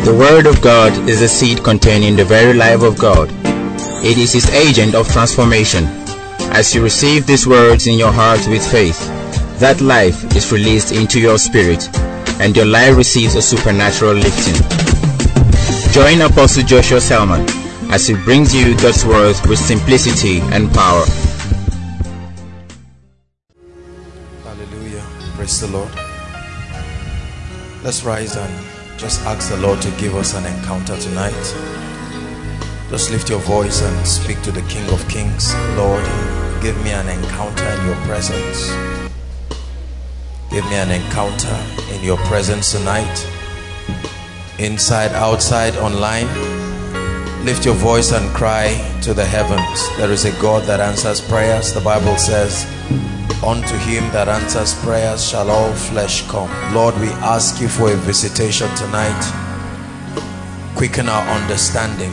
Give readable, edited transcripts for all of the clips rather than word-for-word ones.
The Word of God is the seed containing the very life of God. It is His agent of transformation. As you receive these words in your heart with faith, that life is released into your spirit, and your life receives a supernatural lifting. Join Apostle Joshua Selman as he brings you God's Word with simplicity and power. Hallelujah. Praise the Lord. Let's rise and just ask the Lord to give us an encounter tonight. Just lift your voice and speak to the King of Kings. Lord, give me an encounter in your presence. Give me an encounter in your presence tonight. Inside, outside, online. Lift your voice and cry to the heavens. There is a God that answers prayers. The Bible says, unto him that answers prayers shall all flesh come. Lord, we ask you for a visitation tonight. Quicken our understanding.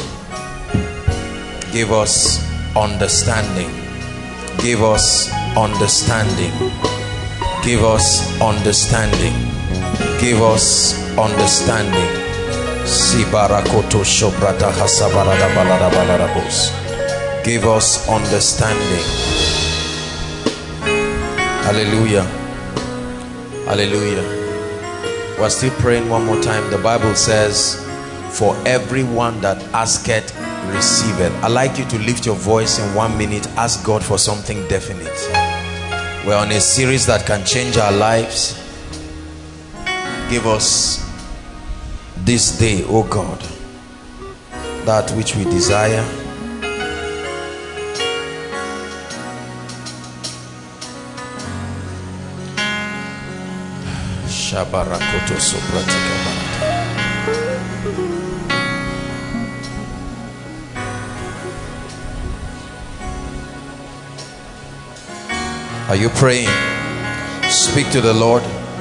Give us understanding. Give us understanding. Give us understanding. Give us understanding. Give us understanding. Hallelujah. Hallelujah. We're still praying one more time. The Bible says, for everyone that asketh, receiveth. I'd like you to lift your voice in 1 minute. Ask God for something definite. We're on a series that can change our lives. Give us this day, oh God, that which we desire. Are you praying? Speak to the Lord.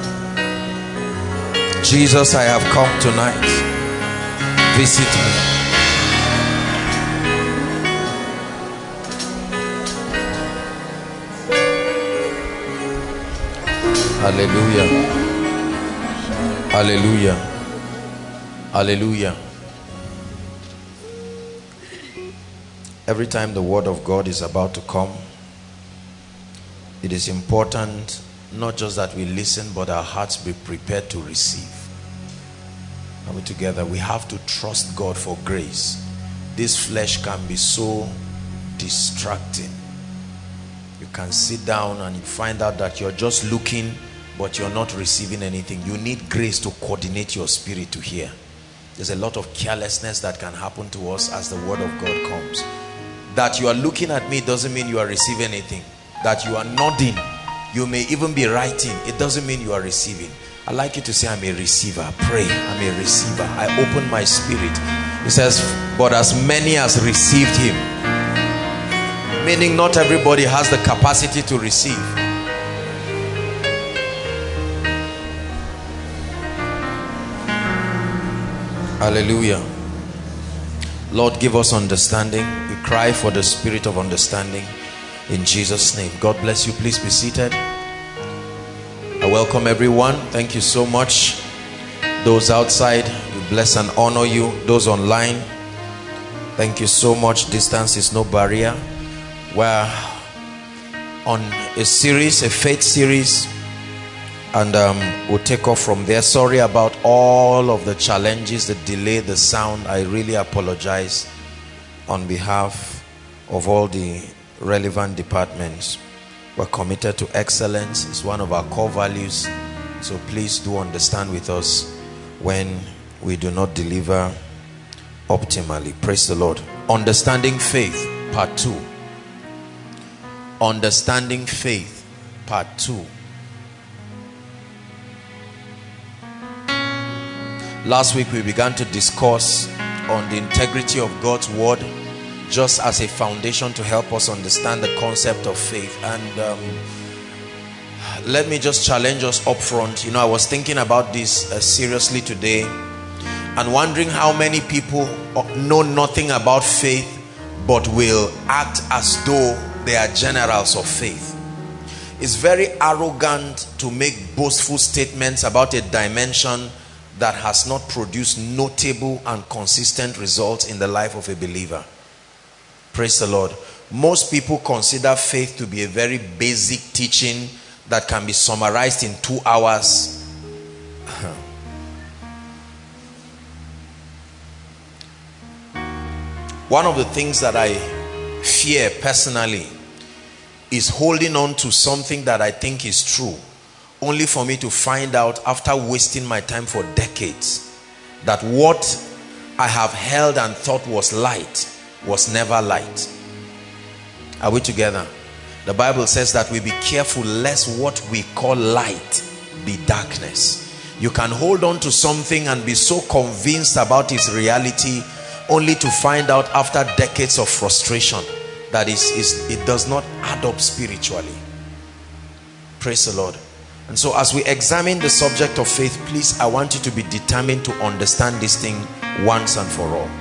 Jesus, I have come tonight. Visit me. Hallelujah. Hallelujah. Hallelujah. Every time the word of God is about to come, it is important not just that we listen, but our hearts be prepared to receive. Are we together? We have to trust God for grace. This flesh can be so distracting. You can sit down and you find out that you're just looking, but you're not receiving anything. You need grace to coordinate your spirit to hear. There's a lot of carelessness that can happen to us as the word of God comes. That you are looking at me doesn't mean you are receiving anything. That you are nodding, you may even be writing, it doesn't mean you are receiving. I'd like you to say, I'm a receiver. Pray, I'm a receiver. I open my spirit. It says, but as many as received him. Meaning not everybody has the capacity to receive. Hallelujah. Lord, give us understanding. We cry for the spirit of understanding in Jesus' name. God bless you. Please be seated. I welcome everyone. Thank you so much. Those outside, we bless and honor you. Those online, thank you so much. Distance is no barrier. We're on a series, a faith series, and we'll take off from there. Sorry about all of the challenges, the delay, the sound. I really apologize on behalf of all the relevant departments. We're committed to excellence. It's one of our core values. So please do understand with us when we do not deliver optimally. Praise the Lord. Understanding faith, part 2. Understanding faith, part 2. Last week we began to discuss on the integrity of God's word, just as a foundation to help us understand the concept of faith. And let me just challenge us up front. You know, I was thinking about this seriously today and wondering how many people know nothing about faith but will act as though they are generals of faith. It's very arrogant to make boastful statements about a dimension that has not produced notable and consistent results in the life of a believer. Praise the Lord. Most people consider faith to be a very basic teaching that can be summarized in 2 hours. One of the things that I fear personally is holding on to something that I think is true, only for me to find out after wasting my time for decades that what I have held and thought was light was never light. Are we together? The Bible says that we be careful lest what we call light be darkness. You can hold on to something and be so convinced about its reality, only to find out after decades of frustration that it does not add up spiritually. Praise the Lord. And so as we examine the subject of faith, please, I want you to be determined to understand this thing once and for all.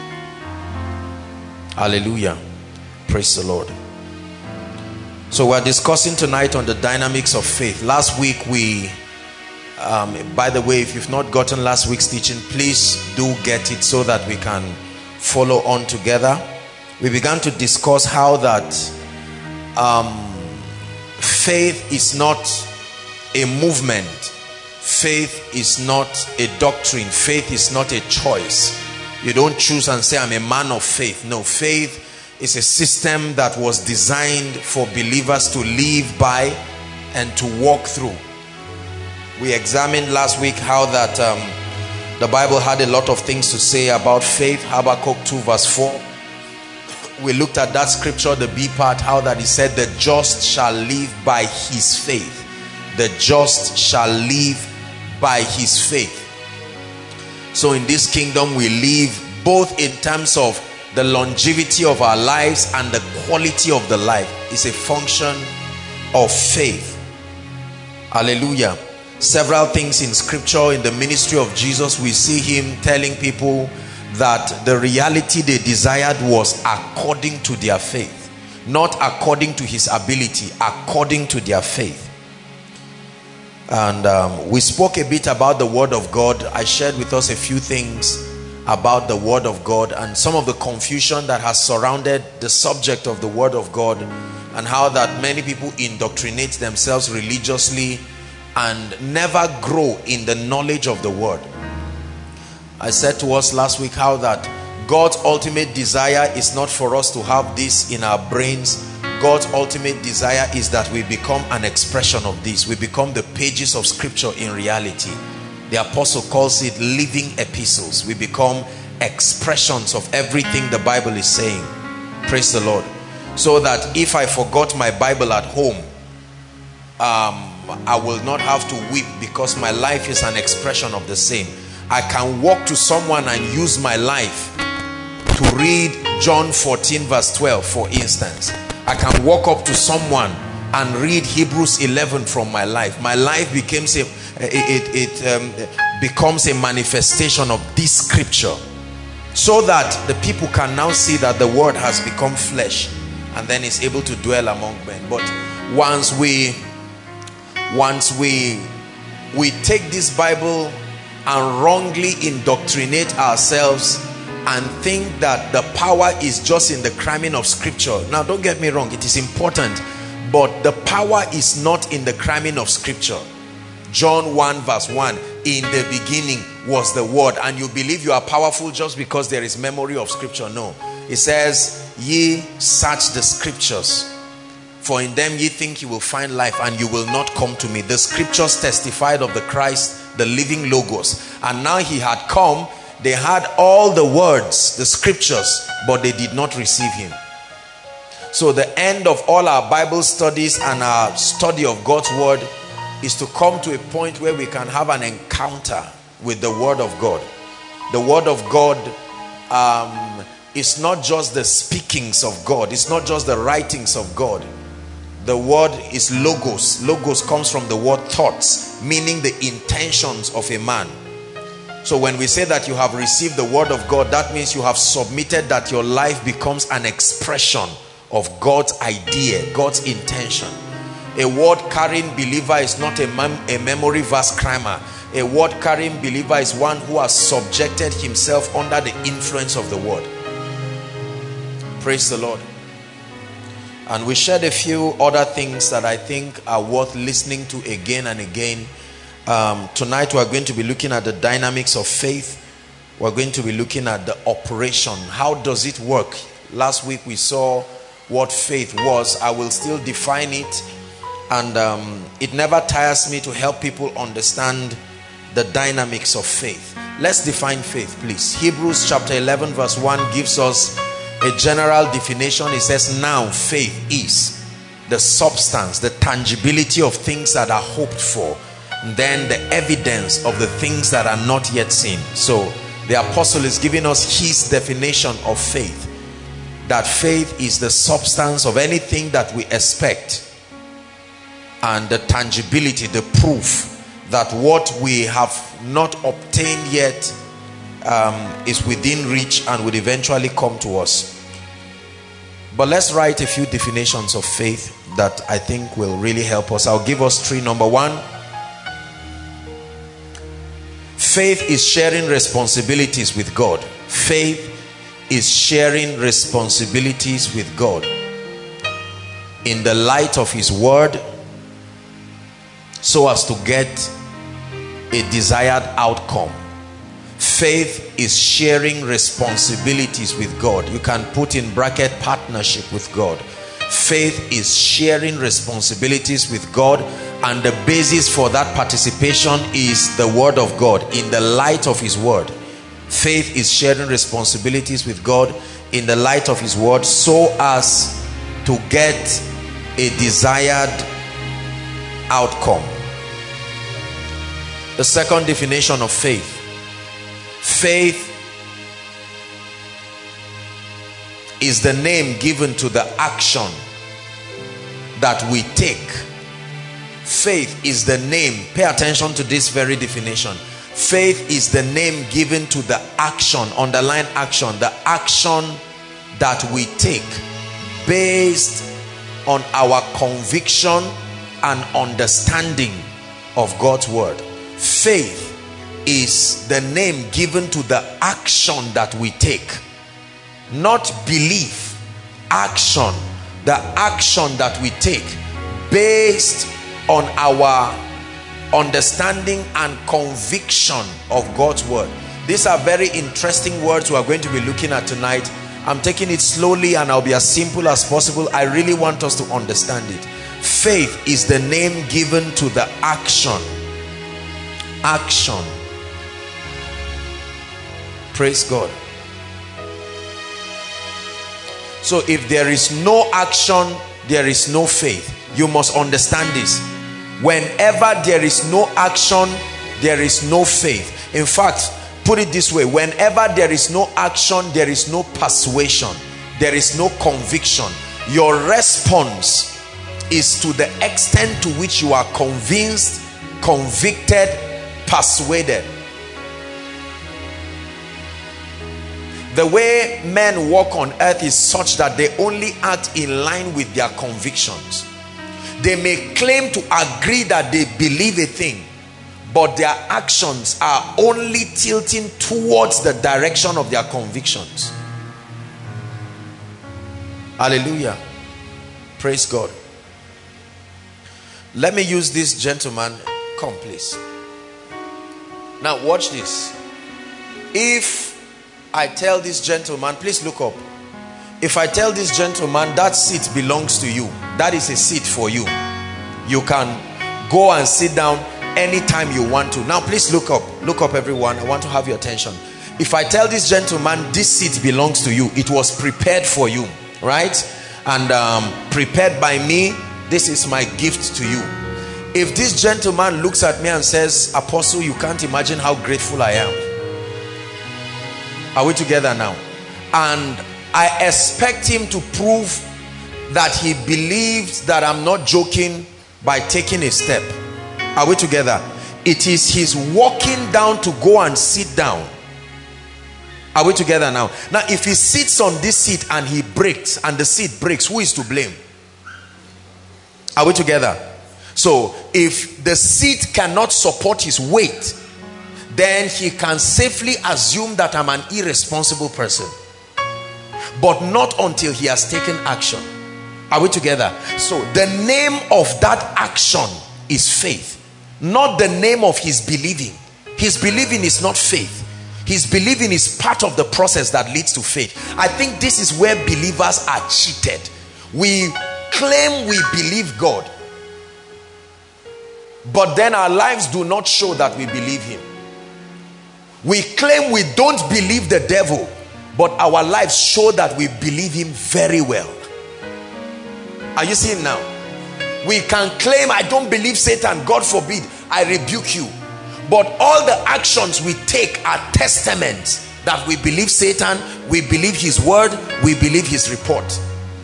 Hallelujah. Praise the Lord. So we're discussing tonight on the dynamics of faith. Last week we, by the way, if you've not gotten last week's teaching, please do get it so that we can follow on together. We began to discuss how that faith is not a movement. Faith is not a doctrine. Faith is not a choice. You don't choose and say, I'm a man of faith. No, faith is a system that was designed for believers to live by and to walk through. We examined last week how that the Bible had a lot of things to say about faith. Habakkuk 2 verse 4. We looked at that scripture, the B part, how that he said, the just shall live by his faith. The just shall live by his faith. So in this kingdom we live both in terms of the longevity of our lives and the quality of the life is a function of faith. Hallelujah. Several things in scripture, in the ministry of Jesus, we see him telling people that the reality they desired was according to their faith, not according to his ability, according to their faith. And we spoke a bit about the word of God. I shared with us a few things about the word of God and some of the confusion that has surrounded the subject of the word of God, and how that many people indoctrinate themselves religiously and never grow in the knowledge of the word. I said to us last week how that God's ultimate desire is not for us to have this in our brains. God's ultimate desire is that we become an expression of this. We become the pages of scripture in reality. The apostle calls it living epistles. We become expressions of everything the Bible is saying. Praise the Lord. So that if I forgot my Bible at home, I will not have to weep, because my life is an expression of the same. I can walk to someone and use my life to read John 14 verse 12, for instance. I can walk up to someone and read Hebrews 11 from my life. My life becomes becomes a manifestation of this scripture, so that the people can now see that the word has become flesh and then is able to dwell among men. But once we take this Bible and wrongly indoctrinate ourselves and think that the power is just in the cramming of scripture. Now don't get me wrong, it is important, but the power is not in the cramming of scripture. John 1 verse 1, in the beginning was the word. And you believe you are powerful just because there is memory of scripture? No. It says, ye search the scriptures, for in them ye think you will find life, and you will not come to me. The scriptures testified of the Christ, the living logos. And now he had come. They had all the words, the scriptures, but they did not receive him. So the end of all our Bible studies and our study of God's word is to come to a point where we can have an encounter with the word of God. The word of God is not just the speakings of God. It's not just the writings of God. The word is logos. Logos comes from the word thoughts, meaning the intentions of a man. So when we say that you have received the word of God, that means you have submitted, that your life becomes an expression of God's idea, God's intention. A word carrying believer is not a memory verse crammer. A word-carrying believer is one who has subjected himself under the influence of the word. Praise the Lord. And we shared a few other things that I think are worth listening to again and again. Tonight we are going to be looking at the dynamics of faith. We're going to be looking at the operation. How does it work? Last week we saw what faith was. I will still define it. And it never tires me to help people understand the dynamics of faith. Let's define faith, please. Hebrews chapter 11 verse 1 gives us a general definition. It says, now faith is the substance, the tangibility of things that are hoped for, and then the evidence of the things that are not yet seen. So the apostle is giving us his definition of faith, that faith is the substance of anything that we expect, and the tangibility, the proof that what we have not obtained yet is within reach and would eventually come to us. But let's write a few definitions of faith that I think will really help us. I'll give us three. Number one, faith is sharing responsibilities with God. Faith is sharing responsibilities with God in the light of his word, so as to get a desired outcome. Faith is sharing responsibilities with God. You can put in bracket partnership with God. Faith is sharing responsibilities with God, and the basis for that participation is the word of God. In the light of his word, faith is sharing responsibilities with God in the light of his word, so as to get a desired outcome. The second definition of faith: faith is the name given to the action that we take. Faith is the name. Pay attention to this very definition. Faith is the name given to the action, underline action, the action that we take based on our conviction and understanding of God's word. Faith is the name given to the action that we take, not belief. Action, the action that we take based on our understanding and conviction of God's word. These are very interesting words we are going to be looking at tonight. I'm taking it slowly and I'll be as simple as possible. I really want us to understand it. Faith is the name given to the action. Action. Praise God. So if there is no action, there is no faith. You must understand this. Whenever there is no action, there is no faith. In fact, put it this way: whenever there is no action, there is no persuasion, there is no conviction. Your response is to the extent to which you are convinced, convicted, persuaded. The way men walk on earth is such that they only act in line with their convictions. They may claim to agree that they believe a thing, but their actions are only tilting towards the direction of their convictions. Hallelujah. Praise God. Let me use this gentleman. Come, please. Now watch this. If I tell this gentleman, please look up. If I tell this gentleman that seat belongs to you, that is a seat for you, you can go and sit down anytime you want to. Now please look up. Look up, everyone. I want to have your attention. If I tell this gentleman this seat belongs to you, it was prepared for you, right? And prepared by me. This is my gift to you. If this gentleman looks at me and says, Apostle, you can't imagine how grateful I am. Are we together now? And I expect him to prove that he believes that I'm not joking by taking a step. Are we together? It is his walking down to go and sit down. Are we together now? Now, if he sits on this seat and he breaks, and the seat breaks, who is to blame? Are we together? So if the seat cannot support his weight, then he can safely assume that I'm an irresponsible person. But not until he has taken action. Are we together? So the name of that action is faith, not the name of his believing. His believing is not faith. His believing is part of the process that leads to faith. I think this is where believers are cheated. We claim we believe God, but then our lives do not show that we believe him. We claim we don't believe the devil, but our lives show that we believe him very well. Are you seeing now? We can claim I don't believe Satan, God forbid, I rebuke you. But all the actions we take are testaments that we believe Satan, we believe his word, we believe his report.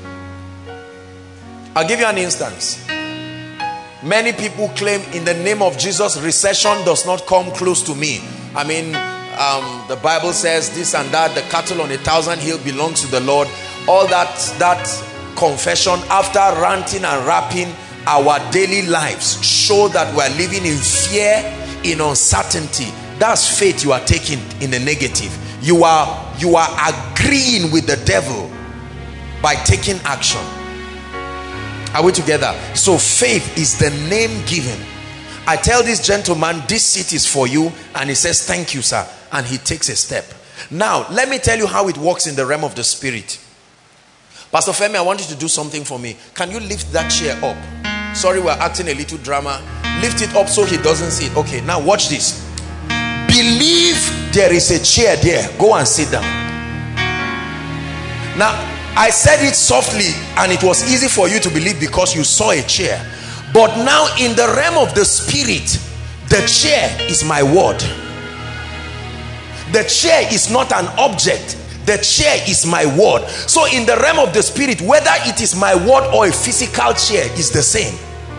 I'll give you an instance. Many people claim in the name of Jesus, recession does not come close to me. I mean, the Bible says this and that, the cattle on 1,000 hills belongs to the Lord. All that confession, after ranting and rapping, our daily lives show that we're living in fear, in uncertainty. That's faith you are taking in the negative. You are agreeing with the devil by taking action. Are we together? So faith is the name given. I tell this gentleman, this seat is for you, and he says, thank you, sir, and he takes a step. Now let me tell you how it works in the realm of the spirit. Pastor Femi, I want you to do something for me. Can you lift that chair up? Sorry, we're acting a little drama. Lift it up so he doesn't see it. Okay, now watch this. Believe there is a chair there. Go and sit down. Now, I said it softly and it was easy for you to believe because you saw a chair. But now in the realm of the spirit, the chair is my word. The chair is not an object. The chair is my word. So in the realm of the spirit, whether it is my word or a physical chair is the same.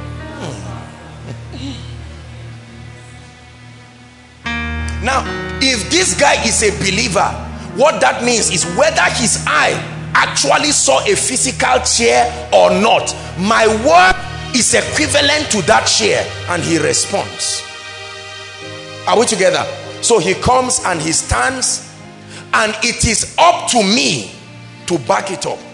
Now, if this guy is a believer, what that means is whether his eye actually saw a physical chair or not, my word is equivalent to that chair, and he responds. Are we together? So he comes and he stands, and it is up to me to back it up.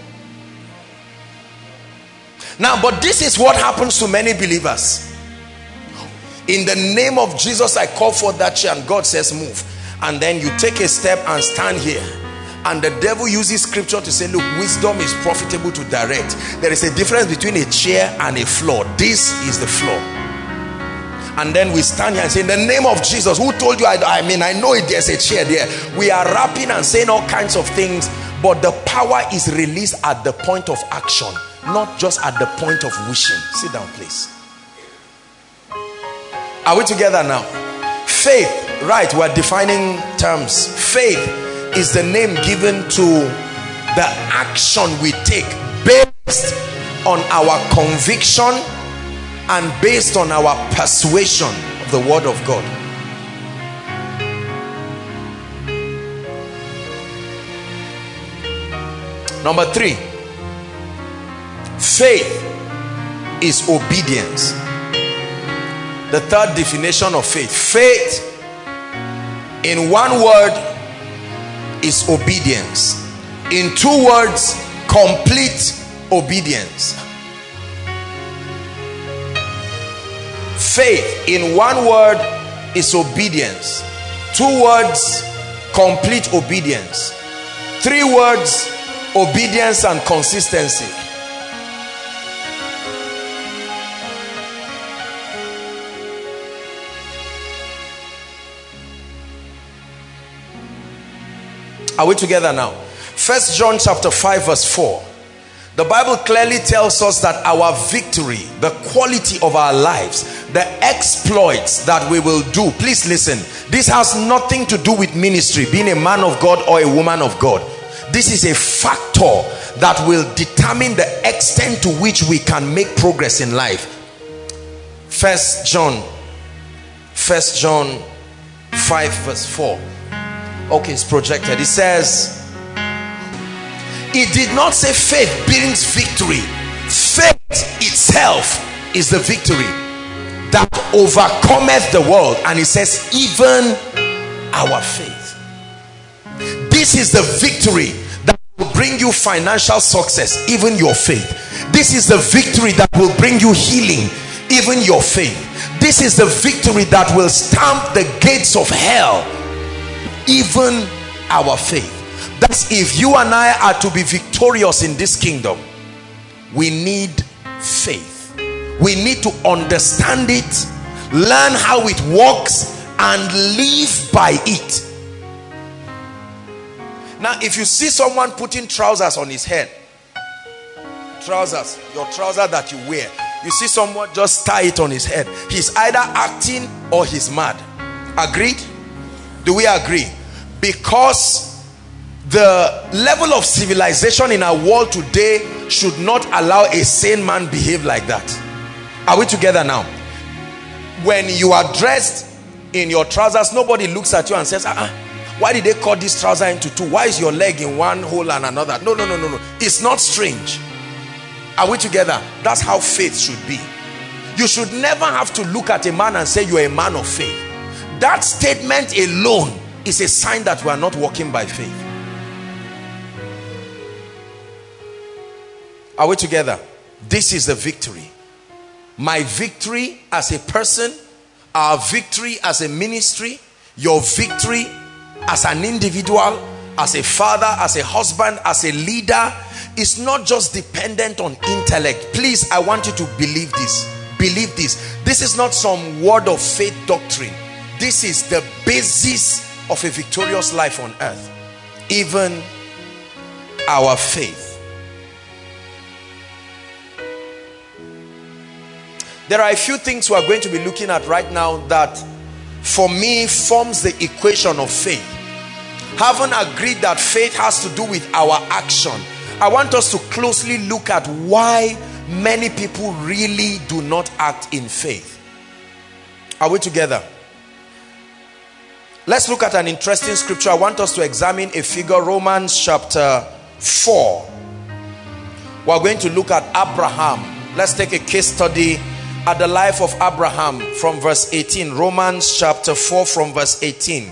Now, but this is what happens to many believers. In the name of Jesus, I call for that chair, and God says move. And then you take a step and stand here. And the devil uses scripture to say, look, wisdom is profitable to direct. There is a difference between a chair and a floor. This is the floor. And then we stand here and say, in the name of Jesus, who told you? I mean, I know there's a chair there. We are rapping and saying all kinds of things, but the power is released at the point of action, not just at the point of wishing. Sit down, please. Are we together now? Faith, right, we're defining terms. Faith is the name given to the action we take based on our conviction and based on our persuasion of the word of God. Number 3, faith is obedience. The third definition of faith. Faith, in one word, is obedience. In 2 words, complete obedience. Faith, in 1 word, is obedience. 2 words, complete obedience. 3 words, obedience and consistency. Are we together now? 1 John chapter 5 verse 4. The Bible clearly tells us that our victory, the quality of our lives, the exploits that we will do. Please listen. This has nothing to do with ministry, being a man of God or a woman of God. This is a factor that will determine the extent to which we can make progress in life. 1 John 5 verse 4. Okay, it's projected. It says, it did not say faith brings victory. Faith itself is the victory. that overcometh the world. And it says, even our faith. This is the victory that will bring you financial success, even your faith. This is the victory that will bring you healing, even your faith. This is the victory that will stamp the gates of hell, even our faith. That's if you and I are to be victorious in this kingdom, we need faith. We need to understand it, learn how it works, and live by it. Now, if you see someone putting trousers on his head, trousers, your trouser that you wear, you see someone just tie it on his head, he's either acting or he's mad. Agreed? Do we agree? Because the level of civilization in our world today should not allow a sane man behave like that. Are we together now? When you are dressed in your trousers, nobody looks at you and says, why did they cut this trouser into two? Why is your leg in one hole and another? No. It's not strange. Are we together? That's how faith should be. You should never have to look at a man and say you're a man of faith. That statement alone is a sign that we are not walking by faith. Are we together? This is the victory. My victory as a person, our victory as a ministry, your victory as an individual, as a father, as a husband, as a leader, is not just dependent on intellect. Please, I want you to believe this. Believe this. This is not some word of faith doctrine. This is the basis of a victorious life on earth. Even our faith. There are a few things we are going to be looking at right now that for me forms the equation of faith. Having agreed that faith has to do with our action, I want us to closely look at why many people really do not act in faith. Are we together? Let's look at an interesting scripture. I want us to examine a figure, Romans chapter 4. We're going to look at Abraham. Let's take a case study at the life of Abraham from verse 18. Romans chapter 4 from verse 18.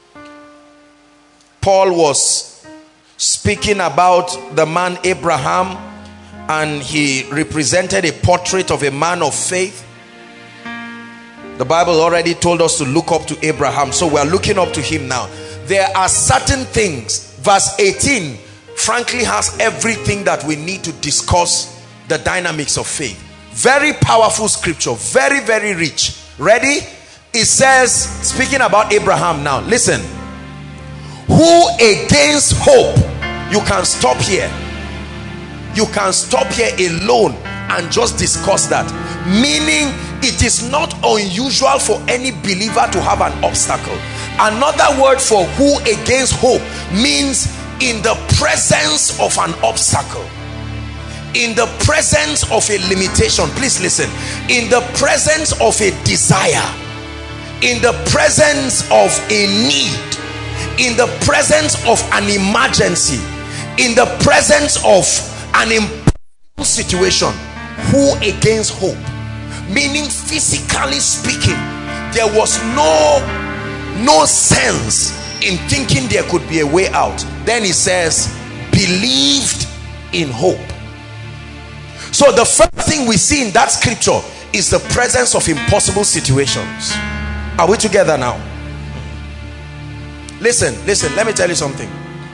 Paul was speaking about the man Abraham, and he represented a portrait of a man of faith. The Bible already told us to look up to Abraham, so we are looking up to him now. There are certain things. Verse 18 frankly has everything that we need to discuss the dynamics of faith. Very powerful scripture, very, very rich. Ready? It says, speaking about Abraham now, listen. Who against hope, you can stop here. You can stop here alone and just discuss that. Meaning, it is not unusual for any believer to have an obstacle. Another word for who against hope means in the presence of an obstacle. In the presence of a limitation. Please listen. In the presence of a desire, in the presence of a need, in the presence of an emergency, in the presence of an impossible situation, who against hope? Meaning, physically speaking, there was no sense in thinking there could be a way out. Then he says, believed in hope. So the first thing we see in that scripture is the presence of impossible situations. Are we together now? Listen, let me tell you something.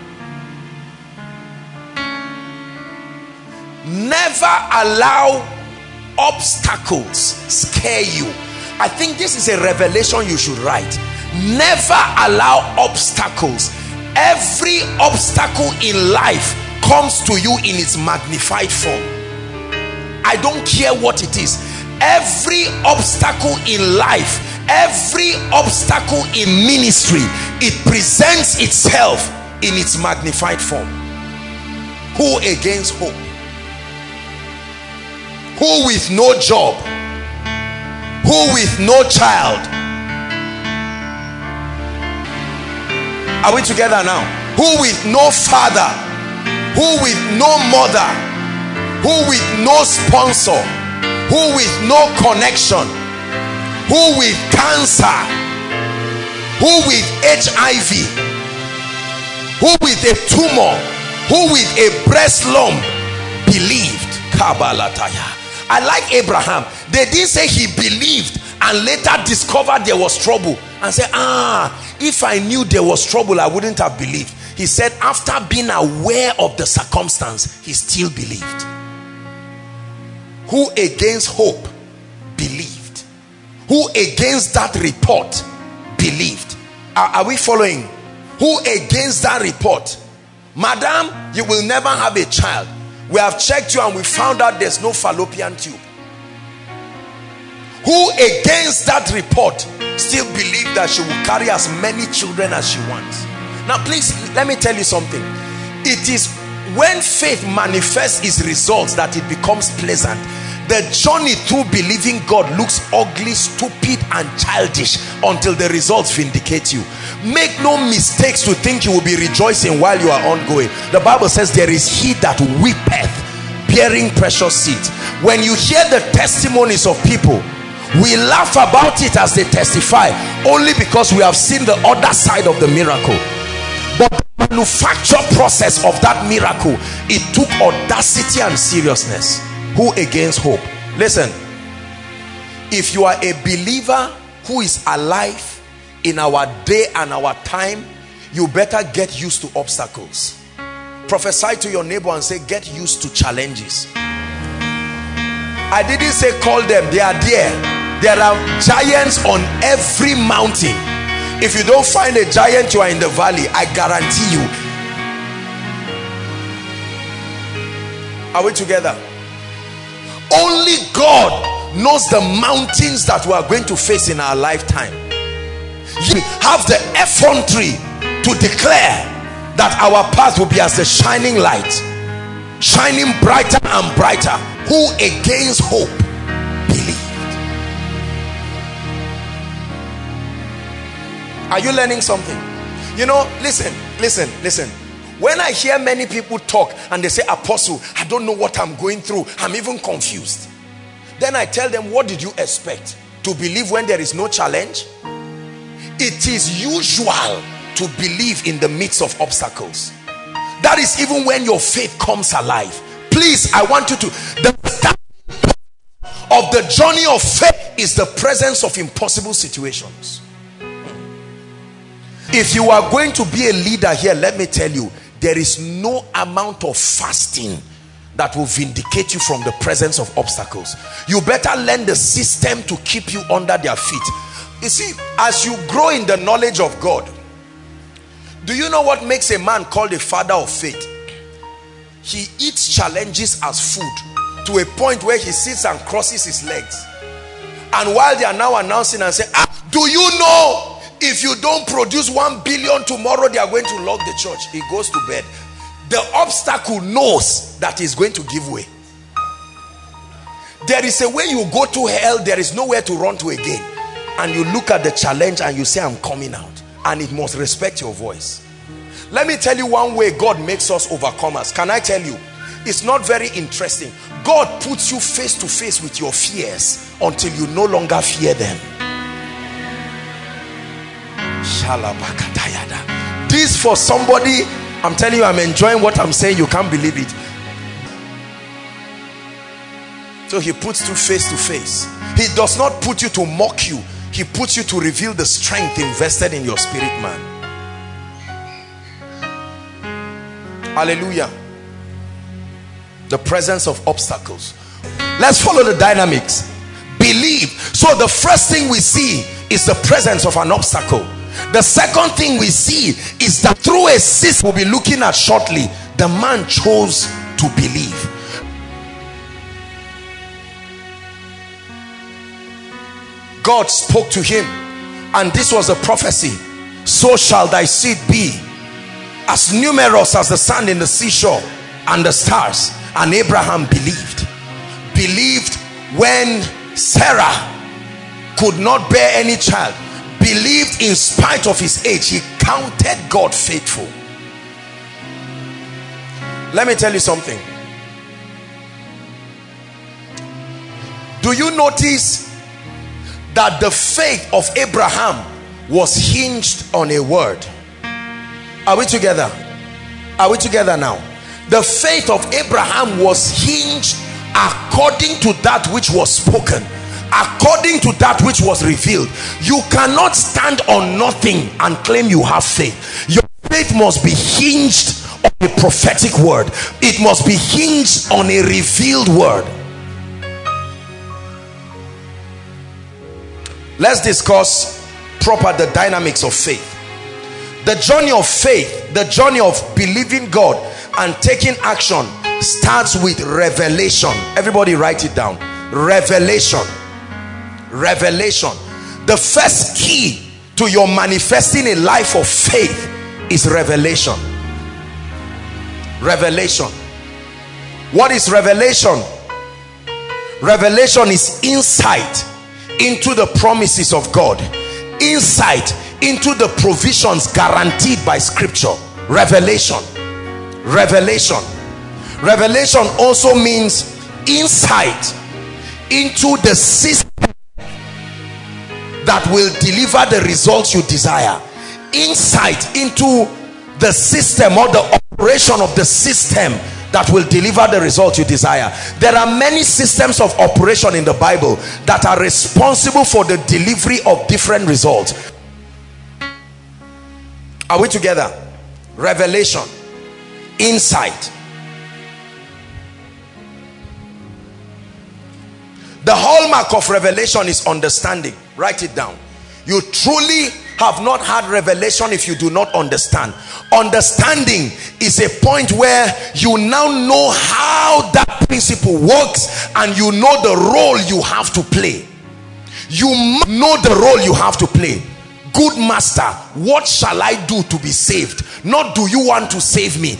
Never allow obstacles scare you. I think this is a revelation you should write. Never allow obstacles. Every obstacle in life comes to you in its magnified form. I don't care what it is. Every obstacle in life, every obstacle in ministry, it presents itself in its magnified form. Who against hope? Who with no job? Who with no child? Are we together now? Who with no father? Who with no mother? Who with no sponsor? Who with no connection? who with cancer, who with HIV, who with a tumor, who with a breast lump believed. I like Abraham. They didn't say he believed and later discovered there was trouble and said, if I knew there was trouble, I wouldn't have believed. He said after being aware of the circumstance, he still believed. Who against hope believed. Who against that report believed. Are we following? Who against that report? Madam, you will never have a child. We have checked you and we found out there's no fallopian tube. Who against that report still believe that she will carry as many children as she wants? Now please, let me tell you something. It is when faith manifests its results that it becomes pleasant. The journey through believing God looks ugly, stupid and childish until the results vindicate you. Make no mistakes to think you will be rejoicing while you are ongoing. The Bible says there is he that weepeth, bearing precious seeds. When you hear the testimonies of people, we laugh about it as they testify, only because we have seen the other side of the miracle. But the manufacture process of that miracle, it took audacity and seriousness. Who against hope? Listen, if you are a believer who is alive in our day and our time, you better get used to obstacles. Prophesy to your neighbor and say, get used to challenges. I didn't say call them, they are there. There are giants on every mountain. If you don't find a giant, you are in the valley. I guarantee you. Are we together? Only God knows the mountains that we are going to face in our lifetime. You have the effrontery to declare that our path will be as the shining light, shining brighter and brighter. Who against hope believed. Are you learning something? You know, listen. When I hear many people talk and they say, Apostle, I don't know what I'm going through, I'm even confused. Then I tell them, what did you expect? To believe when there is no challenge? It is usual to believe in the midst of obstacles. That is even when your faith comes alive. Please, I want you to, the start of the journey of faith is the presence of impossible situations. If you are going to be a leader here, let me tell you, there is no amount of fasting that will vindicate you from the presence of obstacles. You better learn the system to keep you under their feet. You see, as you grow in the knowledge of God, do you know what makes a man called a father of faith? He eats challenges as food to a point where he sits and crosses his legs. And while they are now announcing and say, do you know if you don't produce 1 billion tomorrow, they are going to lock the church? He goes to bed. The obstacle knows that he's going to give way. There is a way you go to hell, there is nowhere to run to again. And you look at the challenge and you say, I'm coming out. And it must respect your voice. Let me tell you one way God makes us overcomers. Can I tell you? It's not very interesting. God puts you face to face with your fears until you no longer fear them. This for somebody, I'm telling you, I'm enjoying what I'm saying. You can't believe it. So he puts you face to face. He does not put you to mock you. He puts you to reveal the strength invested in your spirit man. Hallelujah. The presence of obstacles. Let's follow the dynamics. Believe. So the first thing we see is the presence of an obstacle. The second thing we see is that through a system we'll be looking at shortly, the man chose to believe. God spoke to him, and this was a prophecy. So shall thy seed be, as numerous as the sand in the seashore and the stars. And Abraham believed. Believed when Sarah could not bear any child. Believed in spite of his age. He counted God faithful. Let me tell you something. Do you notice that the faith of Abraham was hinged on a word. Are we together? Are we together now? The faith of Abraham was hinged according to that which was spoken, according to that which was revealed. You cannot stand on nothing and claim you have faith. Your faith must be hinged on a prophetic word. It must be hinged on a revealed word. Let's discuss proper the dynamics of faith. The journey of faith, the journey of believing God and taking action starts with revelation. Everybody write it down. Revelation. Revelation. The first key to your manifesting a life of faith is revelation. Revelation. What is revelation? Revelation is insight into the promises of God, insight into the provisions guaranteed by scripture. Revelation. Revelation. Revelation also means insight into the system that will deliver the results you desire. Insight into the system or the operation of the system that will deliver the result you desire. There are many systems of operation in the Bible that are responsible for the delivery of different results. Are we together? Revelation, insight. The hallmark of revelation is understanding. Write it down. You truly have not had revelation if you do not understand. Understanding is a point where you now know how that principle works and you know the role you have to play. You know the role you have to play. Good master, what shall I do to be saved? Not do you want to save me?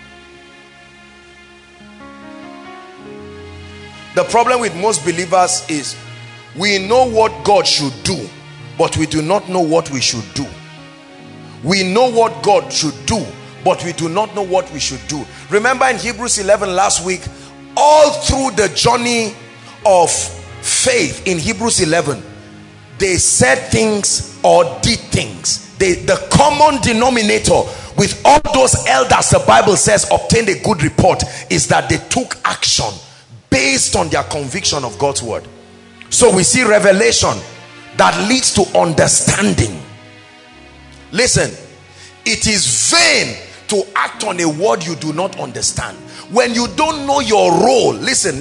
The problem with most believers is we know what God should do, but we do not know what we should do. We know what God should do, but we do not know what we should do. Remember in Hebrews 11 last week, all through the journey of faith in Hebrews 11, they said things or did things. The common denominator with all those elders, the Bible says, obtained a good report, is that they took action based on their conviction of God's word. So we see revelation that leads to understanding. Listen, it is vain to act on a word you do not understand. When you don't know your role, listen.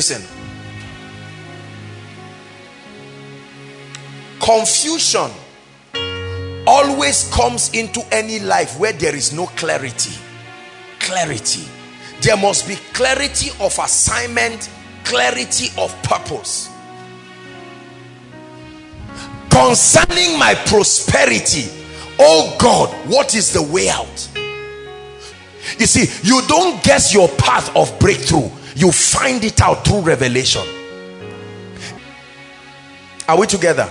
Confusion always comes into any life where there is no clarity. Clarity. There must be clarity of assignment, clarity of purpose. Concerning my prosperity, oh God, what is the way out? You see, you don't guess your path of breakthrough. You find it out through revelation. Are we together?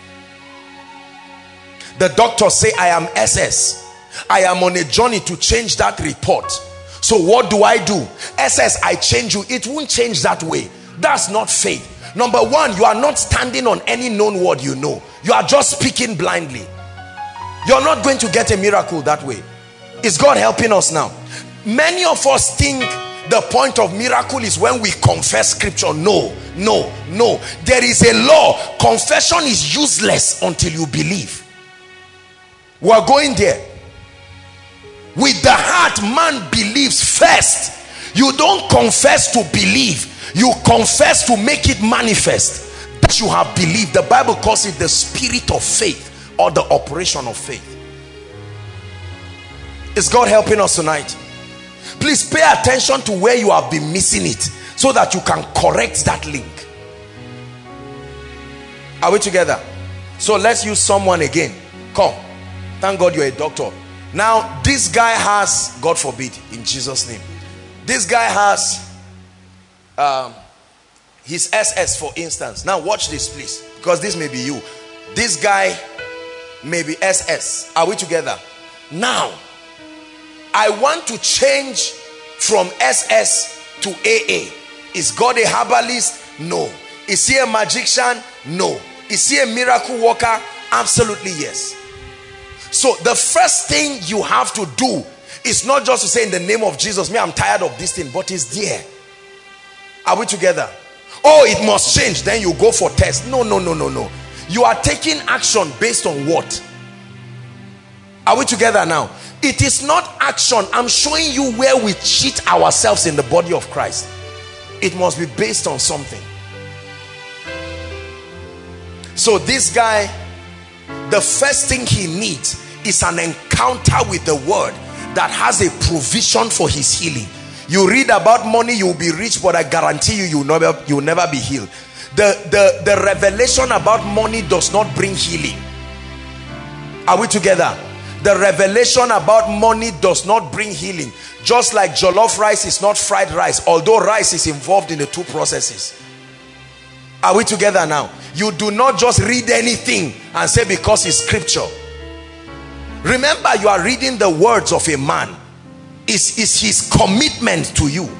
The doctors say I am SS. I am on a journey to change that report. So what do? SS, I change you. It won't change that way. That's not faith. Number one, you are not standing on any known word you know. You are just speaking blindly. You're not going to get a miracle that way. Is God helping us now? Many of us think the point of miracle is when we confess scripture. No. There is a law. Confession is useless until you believe. We are going there. With the heart, man believes first. You don't confess to believe. You confess to make it manifest that you have believed. The Bible calls it the spirit of faith or the operation of faith. Is God helping us tonight? Please pay attention to where you have been missing it so that you can correct that link. Are we together? So let's use someone again. Come. Thank God you're a doctor. Now this guy has, God forbid, in Jesus' name, this guy has his SS, for instance. Now watch this, please, because this may be you. This guy may be SS. Are we together? Now I want to change from SS to AA. Is God a herbalist? No. Is he a magician? No. Is he a miracle worker? Absolutely yes. So the first thing you have to do is not just to say in the name of Jesus, me, I'm tired of this thing, but it's there. Are we together? Oh, it must change, then you go for test. No. You are taking action based on what? Are we together now? It is not action. I'm showing you where we cheat ourselves in the body of Christ. It must be based on something. So this guy, the first thing he needs is an encounter with the word that has a provision for his healing. You read about money, you will be rich, but I guarantee you, you will never be healed. The revelation about money does not bring healing. Are we together? The revelation about money does not bring healing. Just like jollof rice is not fried rice, although rice is involved in the two processes. Are we together now? You do not just read anything and say because it's scripture. Remember, you are reading the words of a man. Is his commitment to you.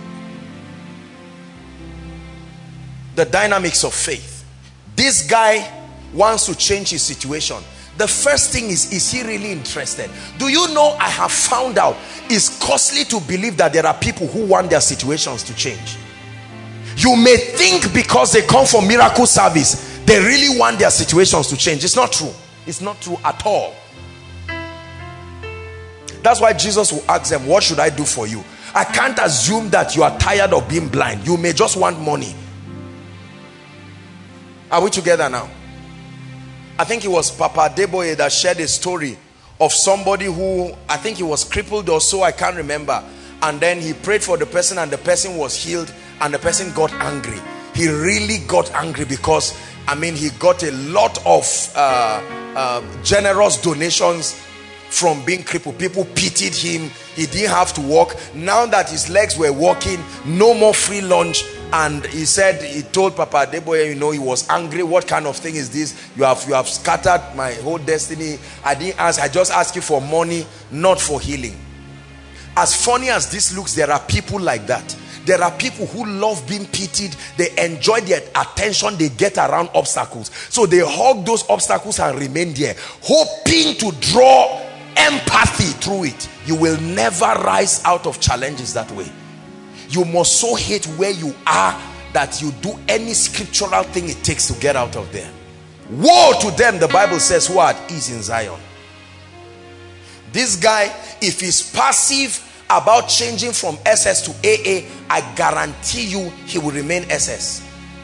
The dynamics of faith. This guy wants to change his situation. The first thing is he really interested? Do you know, I have found out it's costly to believe that there are people who want their situations to change. You may think because they come for miracle service, they really want their situations to change. It's not true. It's not true at all. That's why Jesus will ask them, what should I do for you? I can't assume that you are tired of being blind. You may just want money. Are we together now? I think it was Papa Deboye that shared a story of somebody who, I think he was crippled or so, I can't remember. And then he prayed for the person and the person was healed and the person got angry. He really got angry because, I mean, he got a lot of generous donations from being crippled. People pitied him. He didn't have to walk. Now that his legs were walking, no more free lunch. And he said, he told Papa Deboye, you know, he was angry. What kind of thing is this? You have scattered my whole destiny. I didn't ask. I just asked you for money, not for healing. As funny as this looks, there are people like that. There are people who love being pitied. They enjoy the attention they get around obstacles. So they hug those obstacles and remain there, hoping to draw empathy through it. You will never rise out of challenges that way. You must so hate where you are that you do any scriptural thing it takes to get out of there. Woe to them, the Bible says, who are at ease in Zion. This guy, if he's passive about changing from SS to AA, I guarantee you he will remain SS.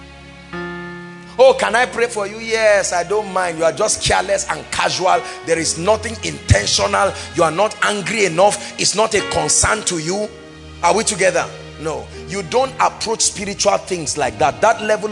Oh, can I pray for you? Yes, I don't mind. You are just careless and casual. There is nothing intentional. You are not angry enough. It's not a concern to you. Are we together? No. You don't approach spiritual things like that. That level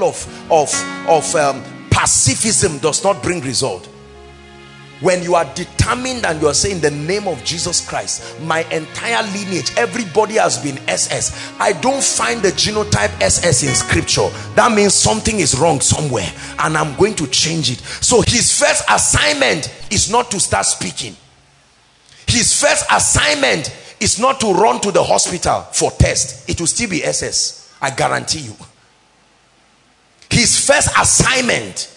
of pacifism does not bring result. When you are determined and you are saying, in the name of Jesus Christ, my entire lineage, everybody has been SS. I don't find the genotype SS in scripture. That means something is wrong somewhere and I'm going to change it. So his first assignment is not to start speaking. His first assignment is not to run to the hospital for test. It will still be SS. I guarantee you. His first assignment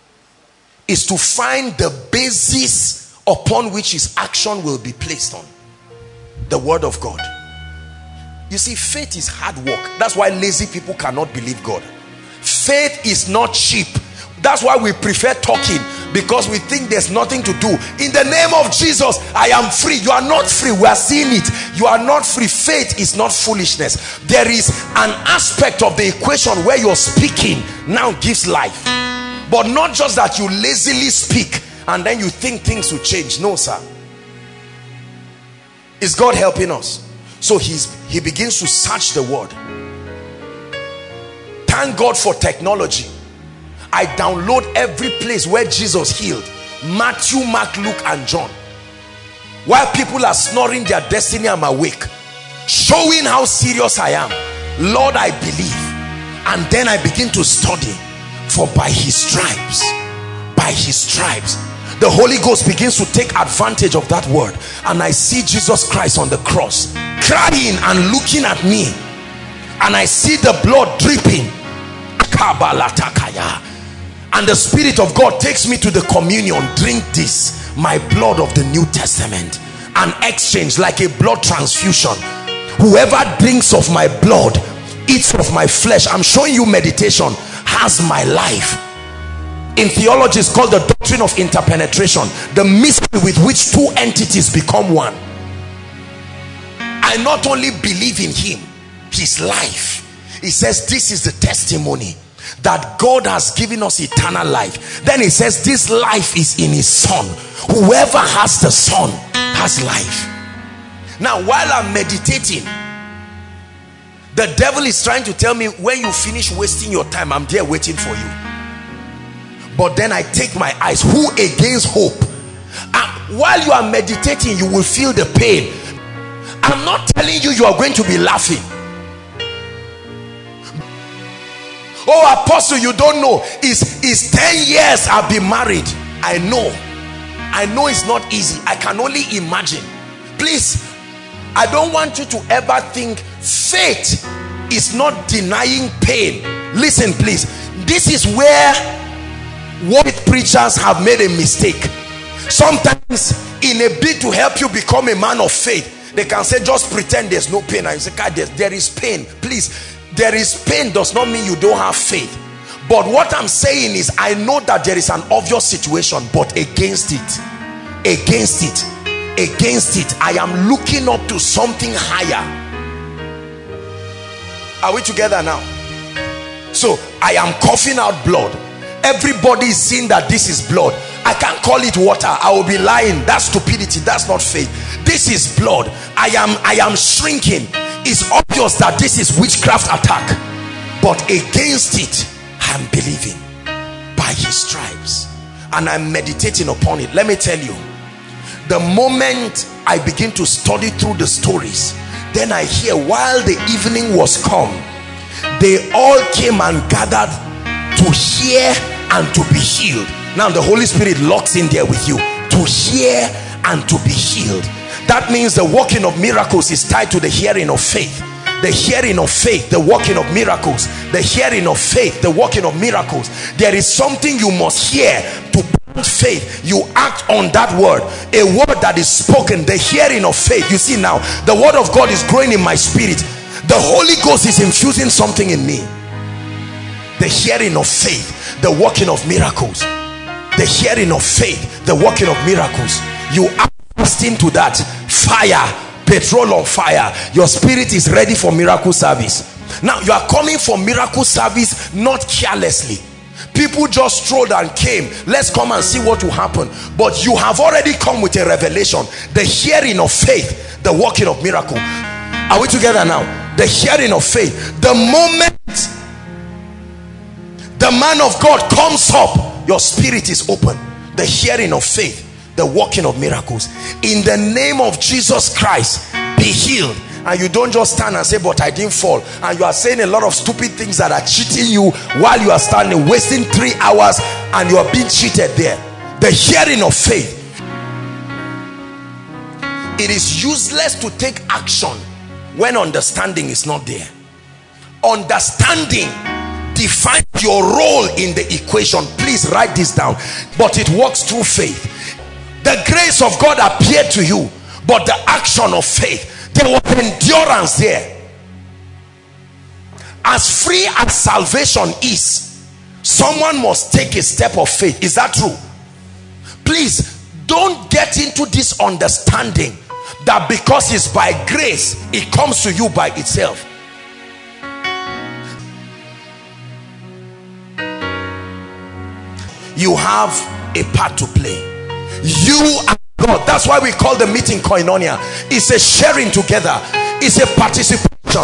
is to find the basis upon which his action will be placed on. The word of God. You see, faith is hard work. That's why lazy people cannot believe God. Faith is not cheap. That's why we prefer talking, because we think there's nothing to do. In the name of Jesus, I am free. You are not free. We are seeing it. You are not free. Faith is not foolishness. There is an aspect of the equation where your speaking now gives life. But not just that you lazily speak and then you think things will change. No, sir. Is God helping us? So he begins to search the word. Thank God for technology. I download every place where Jesus healed. Matthew, Mark, Luke, and John. While people are snoring their destiny, I'm awake, showing how serious I am. Lord, I believe. And then I begin to study. For by his stripes, the Holy Ghost begins to take advantage of that word. And I see Jesus Christ on the cross, crying and looking at me. And I see the blood dripping. And and the Spirit of God takes me to the communion. Drink this, my blood of the New Testament. An exchange, like a blood transfusion. Whoever drinks of my blood, eats of my flesh, I'm showing you meditation, has my life. In theology, it's called the doctrine of interpenetration, the mystery with which two entities become one. I not only believe in him, his life. He says this is the testimony that God has given us eternal life. Then he says this life is in his Son. Whoever has the Son has life. Now while I'm meditating, the devil is trying to tell me, when you finish wasting your time, I'm there waiting for you. But then I take my eyes, who against hope? And while you are meditating, you will feel the pain. I'm not telling you are going to be laughing. Oh, apostle, you don't know. It's 10 years I've been married. I know it's not easy. I can only imagine. Please, I don't want you to ever think faith is not denying pain. Listen, please. This is where what preachers have made a mistake. Sometimes in a bid to help you become a man of faith, they can say just pretend there's no pain. And you say, God, there is pain. Please, there is pain does not mean you don't have faith. But what I'm saying is, I know that there is an obvious situation, but against it, I am looking up to something higher. Are we together now? So I am coughing out blood. Everybody is seeing that this is blood. I can't call it water. I will be lying. That's stupidity. That's not faith. This is blood. I am shrinking. It's obvious that this is witchcraft attack, but against it I'm believing by his stripes, and I'm meditating upon it. Let me tell you, the moment I begin to study through the stories, then I hear, while the evening was come, they all came and gathered to hear and to be healed. Now the Holy Spirit locks in there with you, to hear and to be healed. That means the working of miracles is tied to the hearing of faith. The hearing of faith, the working of miracles. The hearing of faith, the working of miracles. There is something you must hear to build faith. You act on that word, a word that is spoken, the hearing of faith. You see now, the word of God is growing in my spirit. The Holy Ghost is infusing something in me. The hearing of faith, the working of miracles. The hearing of faith, the working of miracles. You act into that fire, petrol on fire. Your spirit is ready for miracle service. Now you are coming for miracle service not carelessly. People just strolled and came, let's come and see what will happen. But you have already come with a revelation, the hearing of faith, the working of miracle. Are we together now? The hearing of faith. The moment the man of God comes up, your spirit is open. The hearing of faith, the working of miracles. In the name of Jesus Christ, be healed. And you don't just stand and say, but I didn't fall. And you are saying a lot of stupid things that are cheating you while you are standing, wasting 3 hours, and you are being cheated there. The hearing of faith. It is useless to take action when understanding is not there. Understanding defines your role in the equation. Please write this down. But it works through faith. The grace of God appeared to you, but the action of faith, there was endurance there. As free as salvation is, someone must take a step of faith. Is that true? Please don't get into this understanding that because it's by grace, it comes to you by itself. You have a part to play. You and God. That's why we call the meeting koinonia. It's a sharing together. It's a participation.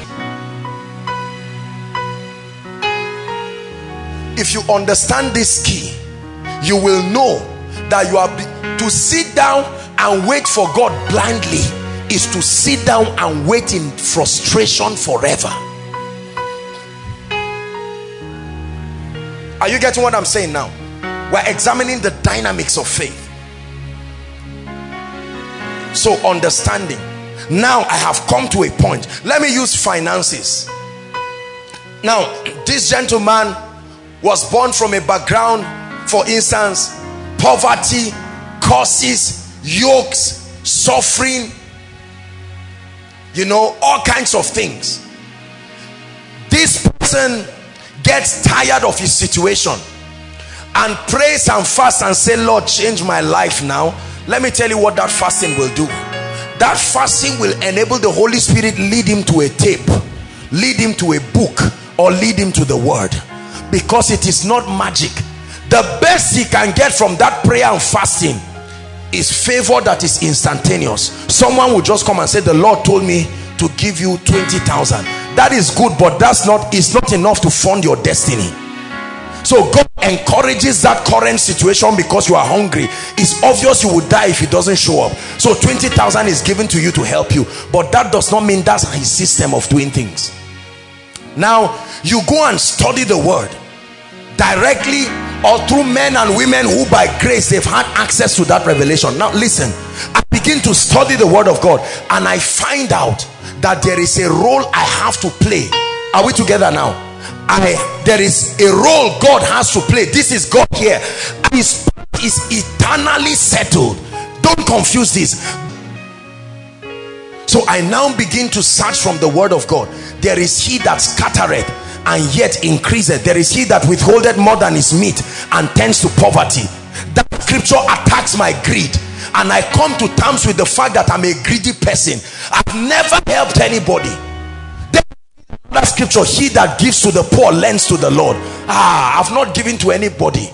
If you understand this key, you will know that you are to sit down and wait for God blindly is to sit down and wait in frustration forever. Are you getting what I'm saying now? We're examining the dynamics of faith. So understanding. Now I have come to a point. Let me use finances. Now this gentleman was born from a background, for instance, poverty, curses, yokes, suffering, you know, all kinds of things. This person gets tired of his situation and prays and fasts and say, Lord, change my life now. Let me tell you what that fasting will do. That fasting will enable the Holy Spirit lead him to a tape, lead him to a book, or lead him to the word, because it is not magic. The best he can get from that prayer and fasting is favor that is instantaneous. Someone will just come and say, the Lord told me to give you 20,000. That is good, but that's not, it's not enough to fund your destiny. So God encourages that current situation because you are hungry. It's obvious you would die if it doesn't show up. So 20,000 is given to you to help you, but that does not mean that's his system of doing things. Now you go and study the word directly or through men and women who by grace they've had access to that revelation. Now listen, I begin to study the word of God and I find out that there is a role I have to play. Are we together now? There is a role God has to play. This is God here. His part is eternally settled. Don't confuse this. So I now begin to search from the word of God. There is he that scattereth and yet increaseth. There is he that withholdeth more than is meet and tends to poverty. That scripture attacks my greed, and I come to terms with the fact that I'm a greedy person. I've never helped anybody. That scripture, he that gives to the poor lends to the Lord. I've not given to anybody.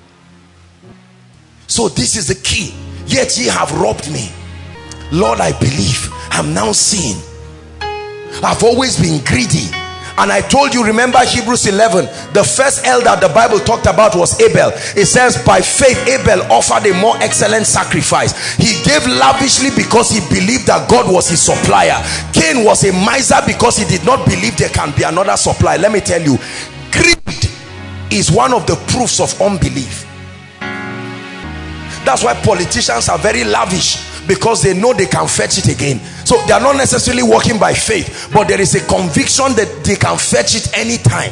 So this is the key. Yet ye have robbed me. Lord, I believe. I'm now seeing. I've always been greedy. And I told you, remember Hebrews 11, the first elder the Bible talked about was Abel. It says by faith Abel offered a more excellent sacrifice. He gave lavishly because he believed that God was his supplier. Cain was a miser because he did not believe there can be another supply. Let me tell you, greed is one of the proofs of unbelief. That's why politicians are very lavish, because they know they can fetch it again. So they are not necessarily walking by faith, but there is a conviction that they can fetch it anytime.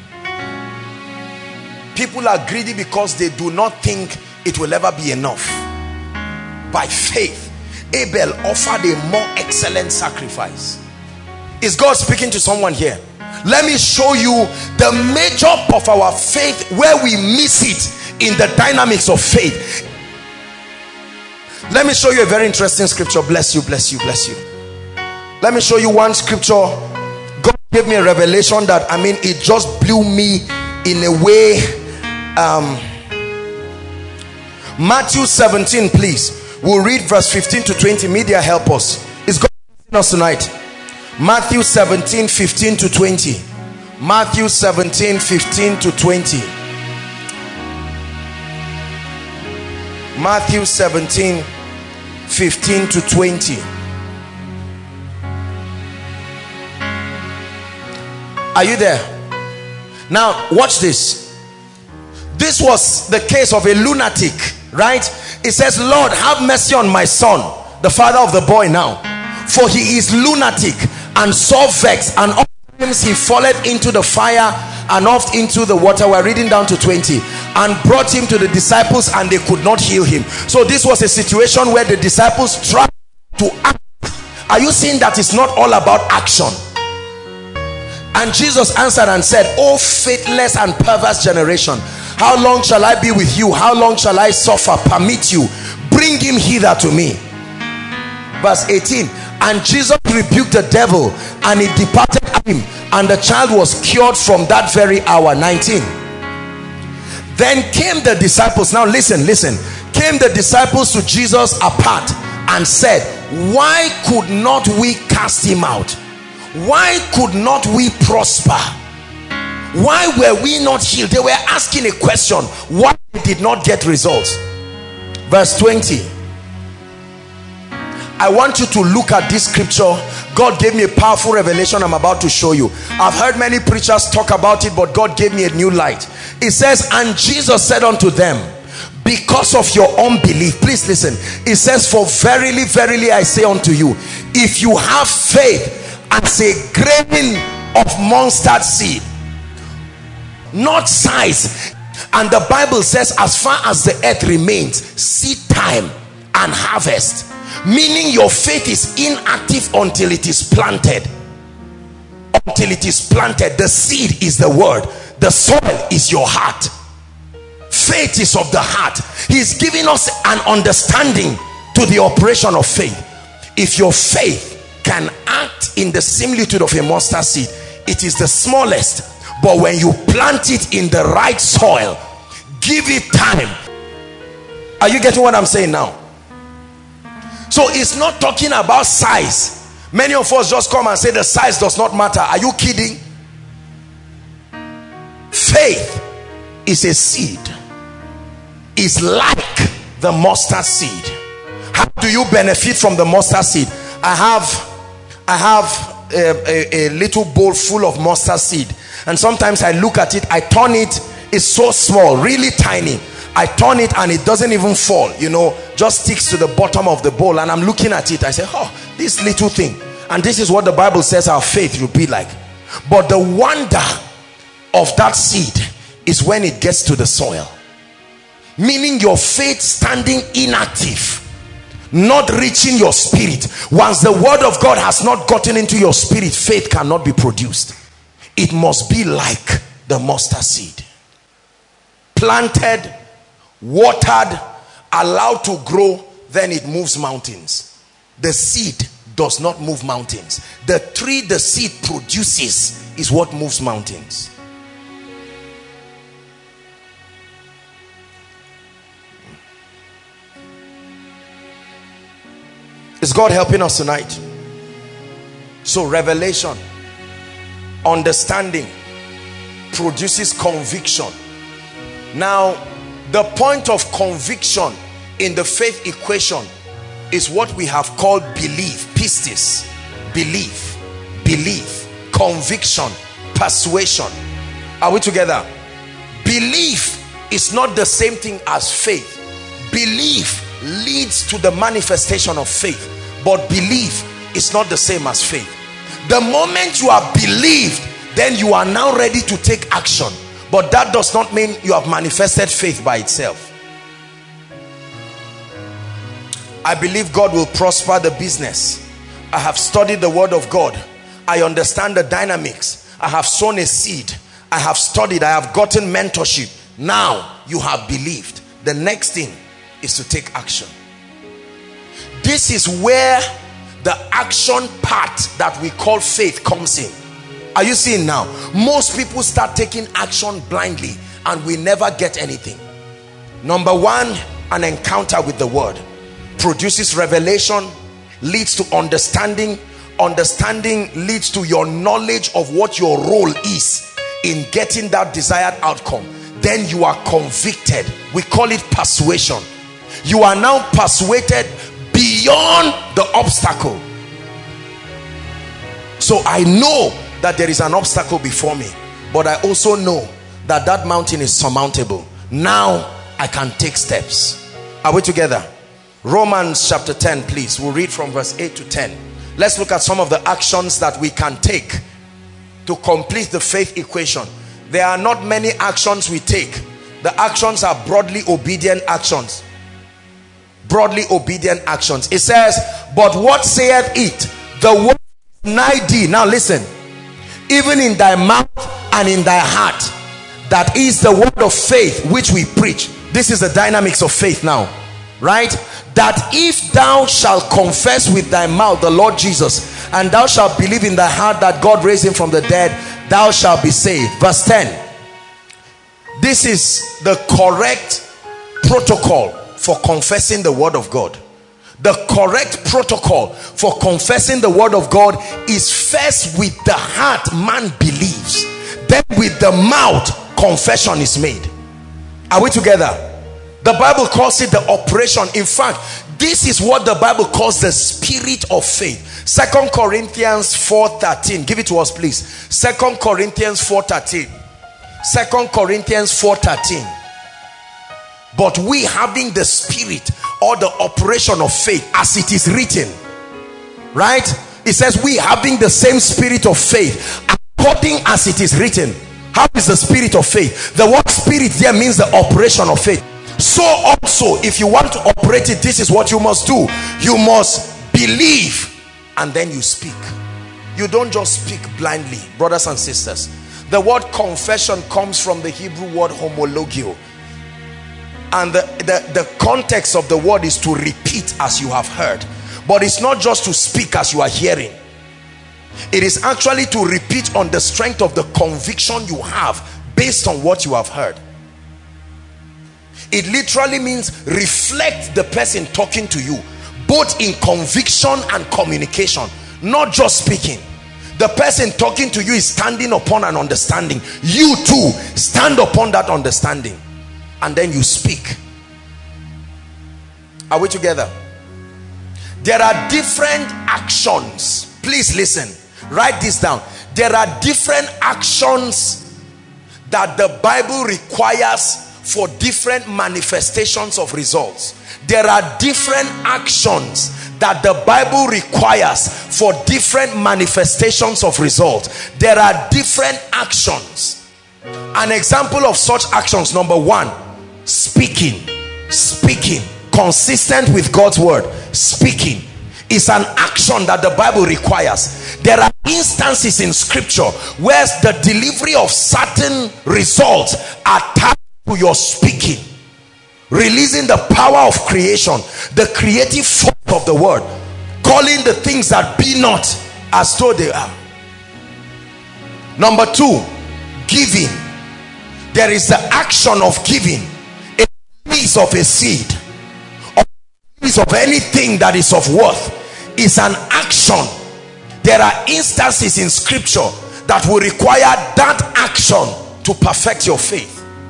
People are greedy because they do not think it will ever be enough. By faith, Abel offered a more excellent sacrifice. Is God speaking to someone here? Let me show you the major of our faith, where we miss it in the dynamics of faith. Let me show you a very interesting scripture. Bless you, bless you, bless you. Let me show you one scripture. God gave me a revelation that, I mean, it just blew me in a way. Matthew 17, please. We'll read verse 15 to 20. Media, help us. Is God blessing us tonight? Matthew 17, 15 to 20. Matthew 17, 15 to 20. Matthew 17, 15 to 20. Are you there? Now watch this. This was the case of a lunatic, right? It says, Lord, have mercy on my son, the father of the boy now, for he is lunatic and so vexed, and oftentimes he falleth into the fire and oft into the water. We're reading down to 20. And brought him to the disciples, and they could not heal him. So this was a situation where the disciples tried to act. Are you seeing that it's not all about action? And Jesus answered and said, O faithless and perverse generation, how long shall I be with you? How long shall I suffer? Permit you. Bring him hither to me. Verse 18. And Jesus rebuked the devil, and it departed him, and the child was cured from that very hour. 19. Then came the disciples. Now listen, listen. Came the disciples to Jesus apart and said, why could not we cast him out? Why could not we prosper? Why were we not healed? They were asking a question. Why did not get results? Verse 20. I want you to look at this scripture. God gave me a powerful revelation I'm about to show you. I've heard many preachers talk about it, but God gave me a new light. It says, and Jesus said unto them, because of your unbelief. Please listen. It says, for verily, verily I say unto you, if you have faith as a grain of mustard seed, not size. And the Bible says, as far as the earth remains, seed time and harvest. Meaning your faith is inactive until it is planted. Until it is planted. The seed is the word. The soil is your heart. Faith is of the heart. He's giving us an understanding to the operation of faith. If your faith can act in the similitude of a mustard seed, it is the smallest. But when you plant it in the right soil, give it time. Are you getting what I'm saying now? So it's not talking about size. Many of us just come and say the size does not matter. Are you kidding? Faith is a seed. It's like the mustard seed. How do you benefit from the mustard seed? I have a little bowl full of mustard seed, and sometimes I look at it, I turn it, it's so small, really tiny. I turn it and it doesn't even fall, you know, just sticks to the bottom of the bowl, and I'm looking at it, I say, oh, this little thing. And this is what the Bible says our faith will be like. But the wonder of that seed is when it gets to the soil. Meaning your faith standing inactive, not reaching your spirit. Once the word of God has not gotten into your spirit, faith cannot be produced. It must be like the mustard seed. Planted, watered, allowed to grow, then it moves mountains. The seed does not move mountains. The tree the seed produces is what moves mountains. Is God helping us tonight? So revelation, understanding produces conviction. Now the point of conviction in the faith equation is what we have called belief. Pistis, belief, conviction, persuasion. Are we together? Belief is not the same thing as faith. Belief leads to the manifestation of faith, but belief is not the same as faith. The moment you are believed, then you are now ready to take action, but that does not mean you have manifested faith by itself. I believe God will prosper the business. I have studied the word of God. I understand the dynamics. I have sown a seed. I have studied. I have gotten mentorship. Now you have believed. The next thing is to take action. This is where the action part that we call faith comes in. Are you seeing now? Most people start taking action blindly and we never get anything. Number one, an encounter with the word produces revelation, leads to understanding. Understanding leads to your knowledge of what your role is in getting that desired outcome. Then you are convicted. We call it persuasion. You are now persuaded beyond the obstacle. So I know that there is an obstacle before me, but I also know that that mountain is surmountable. Now I can take steps. Are we together? Romans chapter 10, please. We'll read from verse 8 to 10. Let's look at some of the actions that we can take to complete the faith equation. There are not many actions we take. The actions are broadly obedient actions. Broadly obedient actions. It says, but what saith it? The word is nigh thee. Now listen. Even in thy mouth and in thy heart. That is the word of faith which we preach. This is the dynamics of faith now. Right? That if thou shalt confess with thy mouth the Lord Jesus, and thou shalt believe in thy heart that God raised him from the dead, thou shalt be saved. Verse 10. This is the correct protocol for confessing the word of God. The correct protocol for confessing the word of God is first with the heart man believes, then with the mouth confession is made. Are we together? The Bible calls it the operation. In fact, this is what the Bible calls the spirit of faith. 2 Corinthians 4:13. Give it to us, please. 2 Corinthians 4:13. 2 Corinthians 4:13. But we having the spirit or the operation of faith as it is written. Right? It says we having the same spirit of faith according as it is written. How is the spirit of faith? The word spirit there means the operation of faith. So also, if you want to operate it, this is what you must do. You must believe and then you speak. You don't just speak blindly, brothers and sisters. The word confession comes from the Hebrew word homologio, and the context of the word is to repeat as you have heard. But it's not just to speak as you are hearing. It is actually to repeat on the strength of the conviction you have based on what you have heard. It literally means reflect the person talking to you, both in conviction and communication, not just speaking. The person talking to you is standing upon an understanding. You too stand upon that understanding, and then you speak. Are we together? There are different actions. Please listen. Write this down. There are different actions that the Bible requires for different manifestations of results. There are different actions that the Bible requires for different manifestations of results. There are different actions. An example of such actions, number one, speaking. Speaking, consistent with God's word. Speaking is an action that the Bible requires. There are instances in scripture where the delivery of certain results are tied to your speaking, releasing the power of creation, the creative force of the word, calling the things that be not as though they are. Number two, giving. There is the action of giving. A piece of a seed, a piece of anything that is of worth is an action. There are instances in scripture that will require that action to perfect your faith.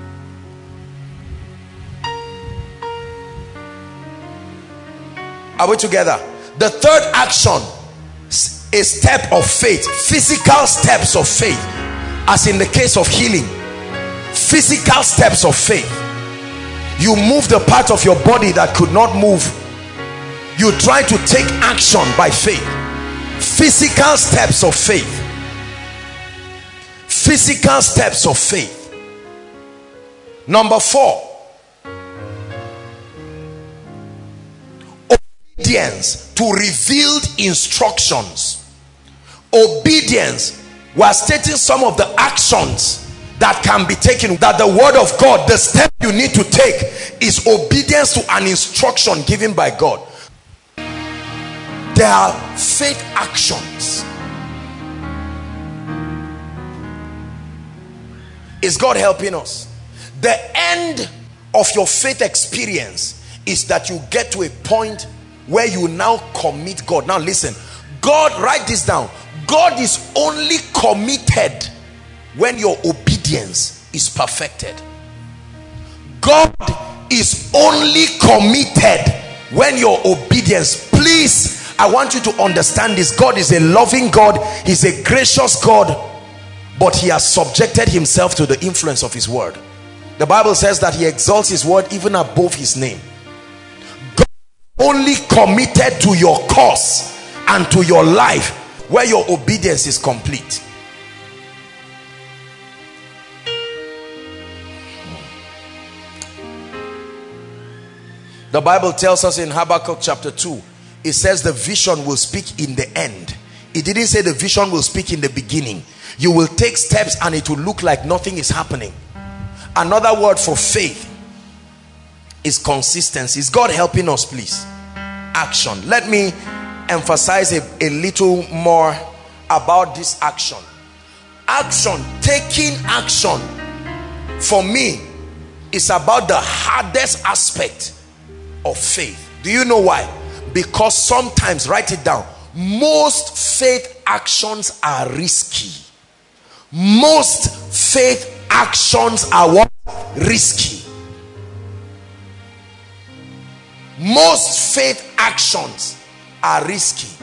Are we together? The third action, a step of faith, physical steps of faith, as in the case of healing. Physical steps of faith. You move the part of your body that could not move. You try to take action by faith. Physical steps of faith. Physical steps of faith. Number four, obedience to revealed instructions. Obedience. We are stating some of the actions that can be taken, that the word of God, the step you need to take is obedience to an instruction given by God. There are faith actions. Is God helping us? The end of your faith experience is that you get to a point where you now commit God. Now listen, God, write this down. God is only committed when your obedience is perfected. God is only committed when your obedience, please, I want you to understand this. God is a loving God. He's a gracious God, but he has subjected himself to the influence of his word. The Bible says that he exalts his word even above his name. God is only committed to your cause and to your life where your obedience is complete. The Bible tells us in Habakkuk chapter 2, it says the vision will speak in the end. It didn't say the vision will speak in the beginning. You will take steps and it will look like nothing is happening. Another word for faith is consistency. Is God helping us, please? Action. Let me emphasize a little more about this action. Action, taking action, for me, is about the hardest aspect of faith. Do you know why? Because sometimes, write it down, most faith actions are risky. Most faith actions are what? Risky. Most faith actions are risky.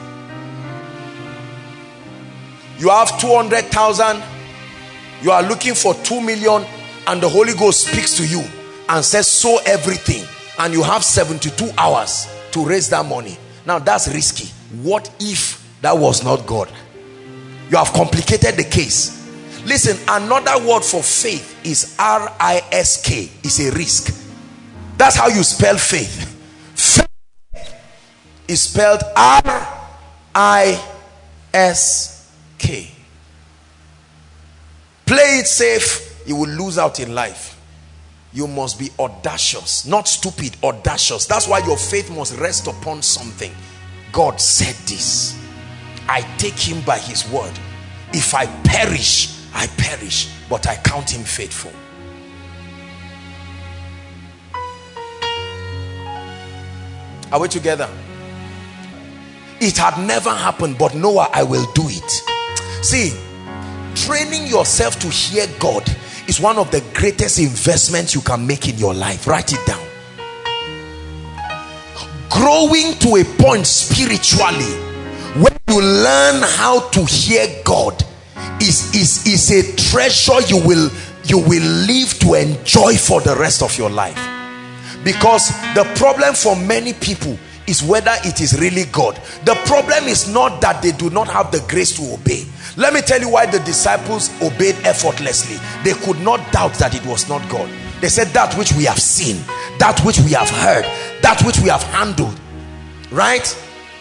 You have 200,000, you are looking for 2 million, and the Holy Ghost speaks to you and says sow everything, and you have 72 hours to raise that money. Now that's risky. What if that was not God? You have complicated the case. Listen, another word for faith is R-I-S-K. It's a risk. That's how you spell faith. Faith is spelled R-I-S-K. Play it safe, you will lose out in life. You must be audacious, not stupid, audacious. That's why your faith must rest upon something. God said this. I take him by his word. If I perish, I perish, but I count him faithful. Are we together? It had never happened, but Noah, I will do it. See, training yourself to hear God is one of the greatest investments you can make in your life. Write it down. Growing to a point spiritually where you learn how to hear God is a treasure you will live to enjoy for the rest of your life. Because the problem for many people is whether it is really God. The problem is not that they do not have the grace to obey. Let me tell you why the disciples obeyed effortlessly. They could not doubt that it was not God. They said, that which we have seen, that which we have heard, that which we have handled. Right?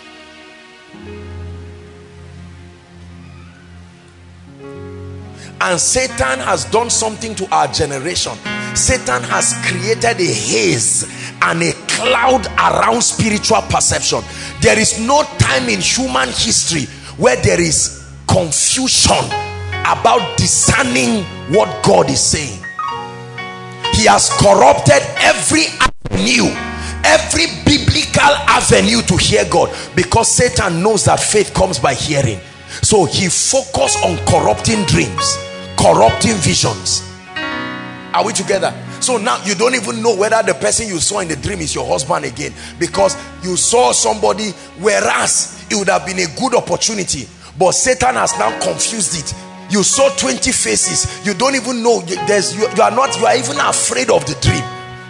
And Satan has done something to our generation. Satan has created a haze and a cloud around spiritual perception. There is no time in human history where there is confusion about discerning what God is saying. He has corrupted every avenue, every biblical avenue to hear God, because Satan knows that faith comes by hearing. So he focused on corrupting dreams, corrupting visions. Are we together? So now you don't even know whether the person you saw in the dream is your husband again, because you saw somebody, whereas it would have been a good opportunity, but Satan has now confused it. You saw 20 faces. You don't even know. You are even afraid of the dream.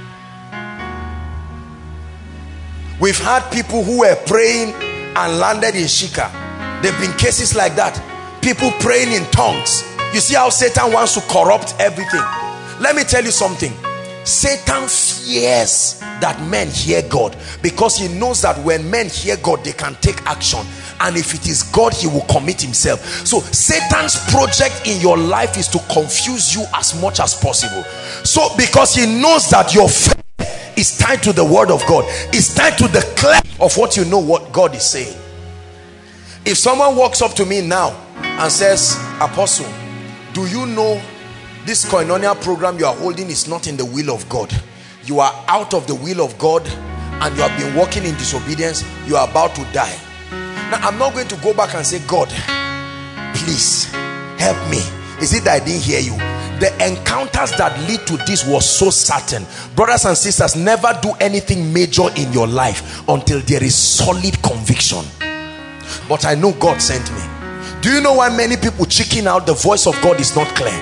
We've had people who were praying and landed in Shika. There have been cases like that. People praying in tongues. You see how Satan wants to corrupt everything. Let me tell you something. Satan fears that men hear God, because he knows that when men hear God, they can take action. And if it is God, he will commit himself. So Satan's project in your life is to confuse you as much as possible. So because he knows that your faith is tied to the word of God, it's tied to the cleft of what you know what God is saying. If someone walks up to me now and says, Apostle, do you know this koinonia program you are holding is not in the will of God? You are out of the will of God and you have been walking in disobedience. You are about to die. Now I'm not going to go back and say, God, please help me. Is it that I didn't hear you? The encounters that lead to this was so certain. Brothers and sisters, never do anything major in your life until there is solid conviction. But I know God sent me. Do you know why many people chicken out? The voice of God is not clear.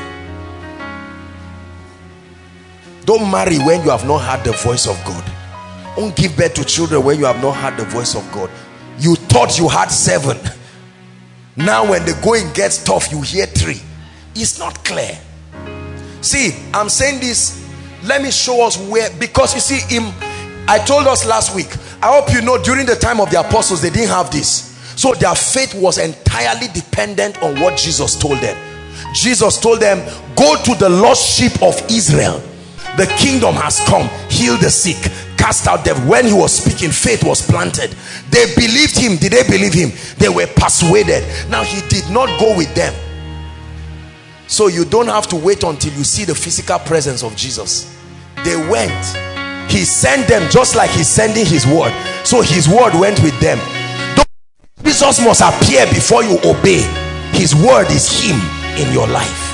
Don't marry when you have not heard the voice of God. Don't give birth to children when you have not heard the voice of God. You thought you had 7. Now when the going gets tough, you hear 3. It's not clear. See, I'm saying this, let me show us where, because you see, I told us last week, I hope you know, during the time of the apostles, they didn't have this. So their faith was entirely dependent on what Jesus told them. Jesus told them, go to the lost sheep of Israel. The kingdom has come. Heal the sick, cast out devils. When he was speaking, faith was planted. They believed him. Did they believe him? They were persuaded. Now he did not go with them. So you don't have to wait until you see the physical presence of Jesus. They went. He sent them just like he's sending his word. So his word went with them. Jesus must appear before you obey. His word is him in your life.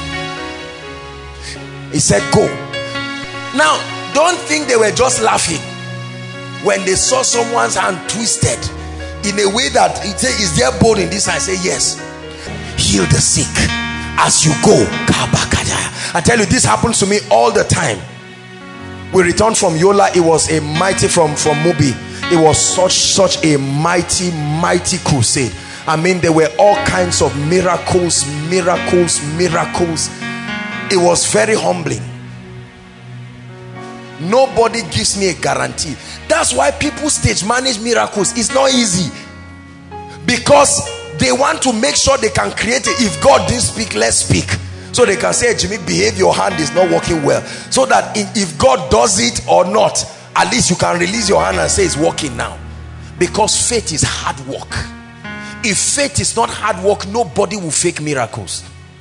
He said, go. Now, don't think they were just laughing when they saw someone's hand twisted in a way that it says, is there bone in this? I say, yes. Heal the sick as you go. I tell you, this happens to me all the time. We returned from Yola. It was a mighty, from Mubi. It was such a mighty crusade. I mean, there were all kinds of miracles. It was very humbling. Nobody gives me a guarantee. That's why people stage manage miracles. It's not easy, because they want to make sure they can create it. If God didn't speak, let's speak, so they can say, Jimmy, behave, your hand is not working well, so that if God does it or not, at least you can release your hand and say it's working now. Because faith is hard work. If faith is not hard work, nobody will fake miracles.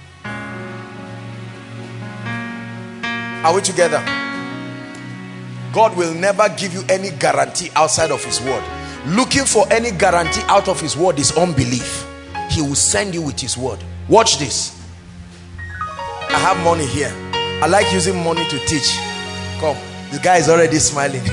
Are we together? God will never give you any guarantee outside of his word. Looking for any guarantee out of his word is unbelief. He will send you with his word. Watch this. I have money here. I like using money to teach. Come, the guy is already smiling.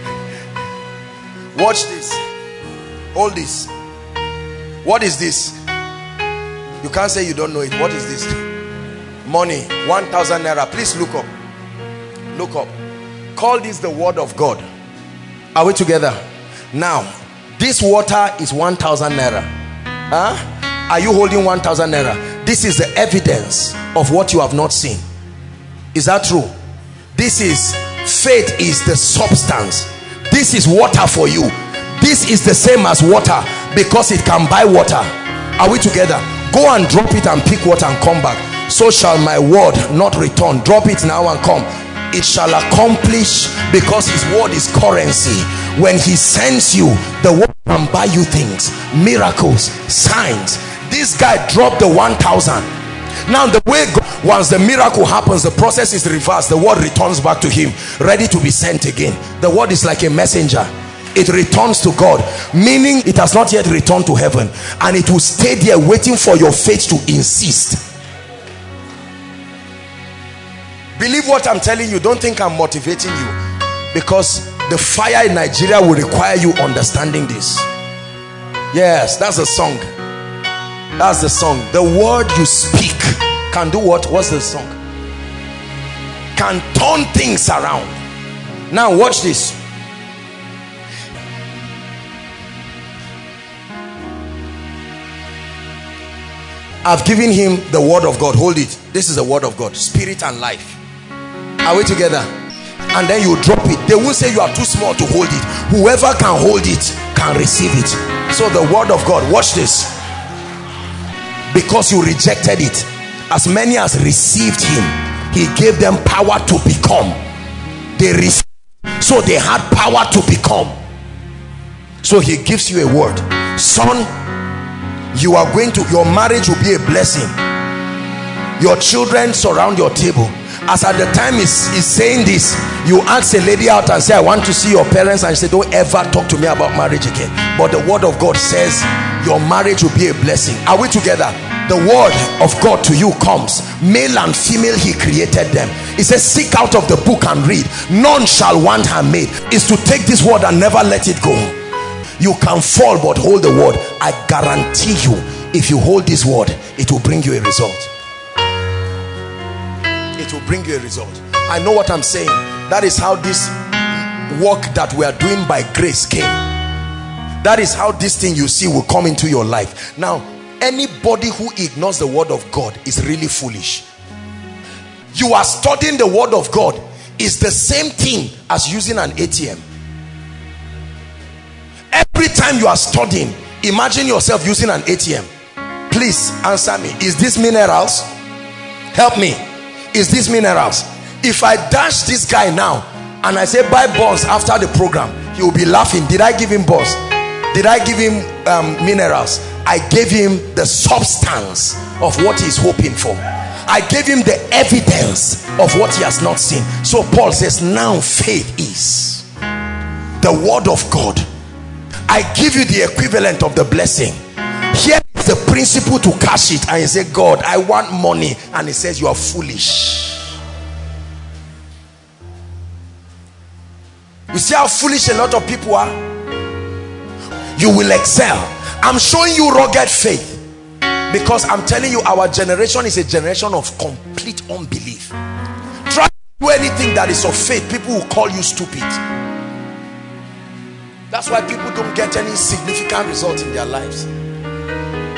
Watch this. Hold this. What is this? You can't say you don't know it. What is this? Money, 1,000 naira. Please look up. Look up. Call this the word of God. Are we together? Now, this water is 1,000 naira. Huh? Are you holding 1,000 naira? This is the evidence of what you have not seen. Is that true? This is faith, is the substance. This is water for you. This is the same as water, because it can buy water. Are we together? Go and drop it and pick water and come back. So shall my word not return. Drop it now and come. It shall accomplish, because his word is currency. When he sends you, the word can buy you things, miracles, signs. This guy dropped the 1,000. Now the way God, once the miracle happens, the process is reversed. The word returns back to him, ready to be sent again. The word is like a messenger. It returns to God, meaning it has not yet returned to heaven, and it will stay there waiting for your faith to insist. Believe what I'm telling you. Don't think I'm motivating you, because the fire in Nigeria will require you understanding this. Yes, that's the song. That's the song. The word you speak can do what? What's the song? Can turn things around. Now watch this. I've given him the word of God. Hold it. This is the word of God, spirit and life. Are we together? And then you drop it. They won't say you are too small to hold it. Whoever can hold it can receive it. So the word of God, watch this. Because you rejected it, as many as received him, he gave them power to become. They received, so they had power to become. So he gives you a word. Son, you are going to, your marriage will be a blessing. Your children surround your table. As at the time he's saying this, you ask a lady out and say, I want to see your parents, and she say, don't ever talk to me about marriage again. But the word of God says your marriage will be a blessing. Are we together? The word of God to you comes, male and female he created them. He says, seek out of the book and read. None shall want her maid. Is to take this word and never let it go. You can fall, but hold the word. I guarantee you, if you hold this word, it will bring you a result. It will bring you a result. I know what I'm saying. That is how this work that we are doing by grace came. That is how this thing you see will come into your life. Now, anybody who ignores the word of God is really foolish. You are studying the word of God. It's the same thing as using an ATM. Every time you are studying, imagine yourself using an ATM. Please answer me. Is this minerals? Help me. Is this minerals? If I dash this guy now and I say buy bonds after the program, he will be laughing. Did I give him bonds? Did I give him minerals? I gave him the substance of what he's hoping for. I gave him the evidence of what he has not seen. So Paul says, now faith is the word of God. I give you the equivalent of the blessing. Here is the principle to cash it. And you say, God, I want money. And he says, you are foolish. You see how foolish a lot of people are? You will excel. I'm showing you rugged faith, because I'm telling you, our generation is a generation of complete unbelief. Try to do anything that is of faith, people will call you stupid. That's why people don't get any significant result in their lives.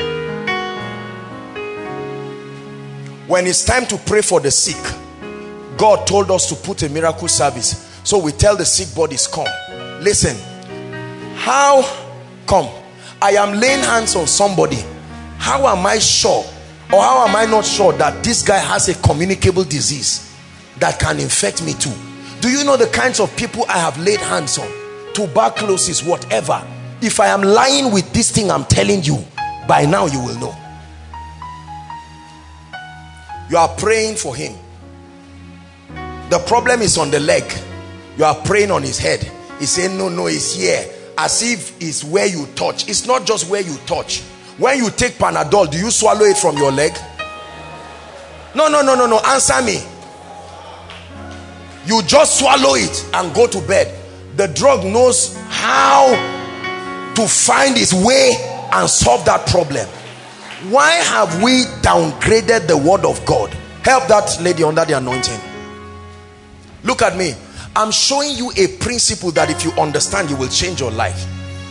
When it's time to pray for the sick, God told us to put a miracle service. So we tell the sick bodies, come. Listen, how come I am laying hands on somebody? How am I sure, or how am I not sure that this guy has a communicable disease that can infect me too? Do you know the kinds of people I have laid hands on? Tuberculosis, whatever. If I am lying with this thing I'm telling you, by now you will know. You are praying for him. The problem is on the leg. You are praying on his head. He's saying, no, it's here. As if it's where you touch. It's not just where you touch. When you take Panadol, do you swallow it from your leg? No. Answer me. You just swallow it and go to bed. The drug knows how to find its way and solve that problem. Why have we downgraded the word of God? Help that lady under the anointing. Look at me. I'm showing you a principle that if you understand, you will change your life.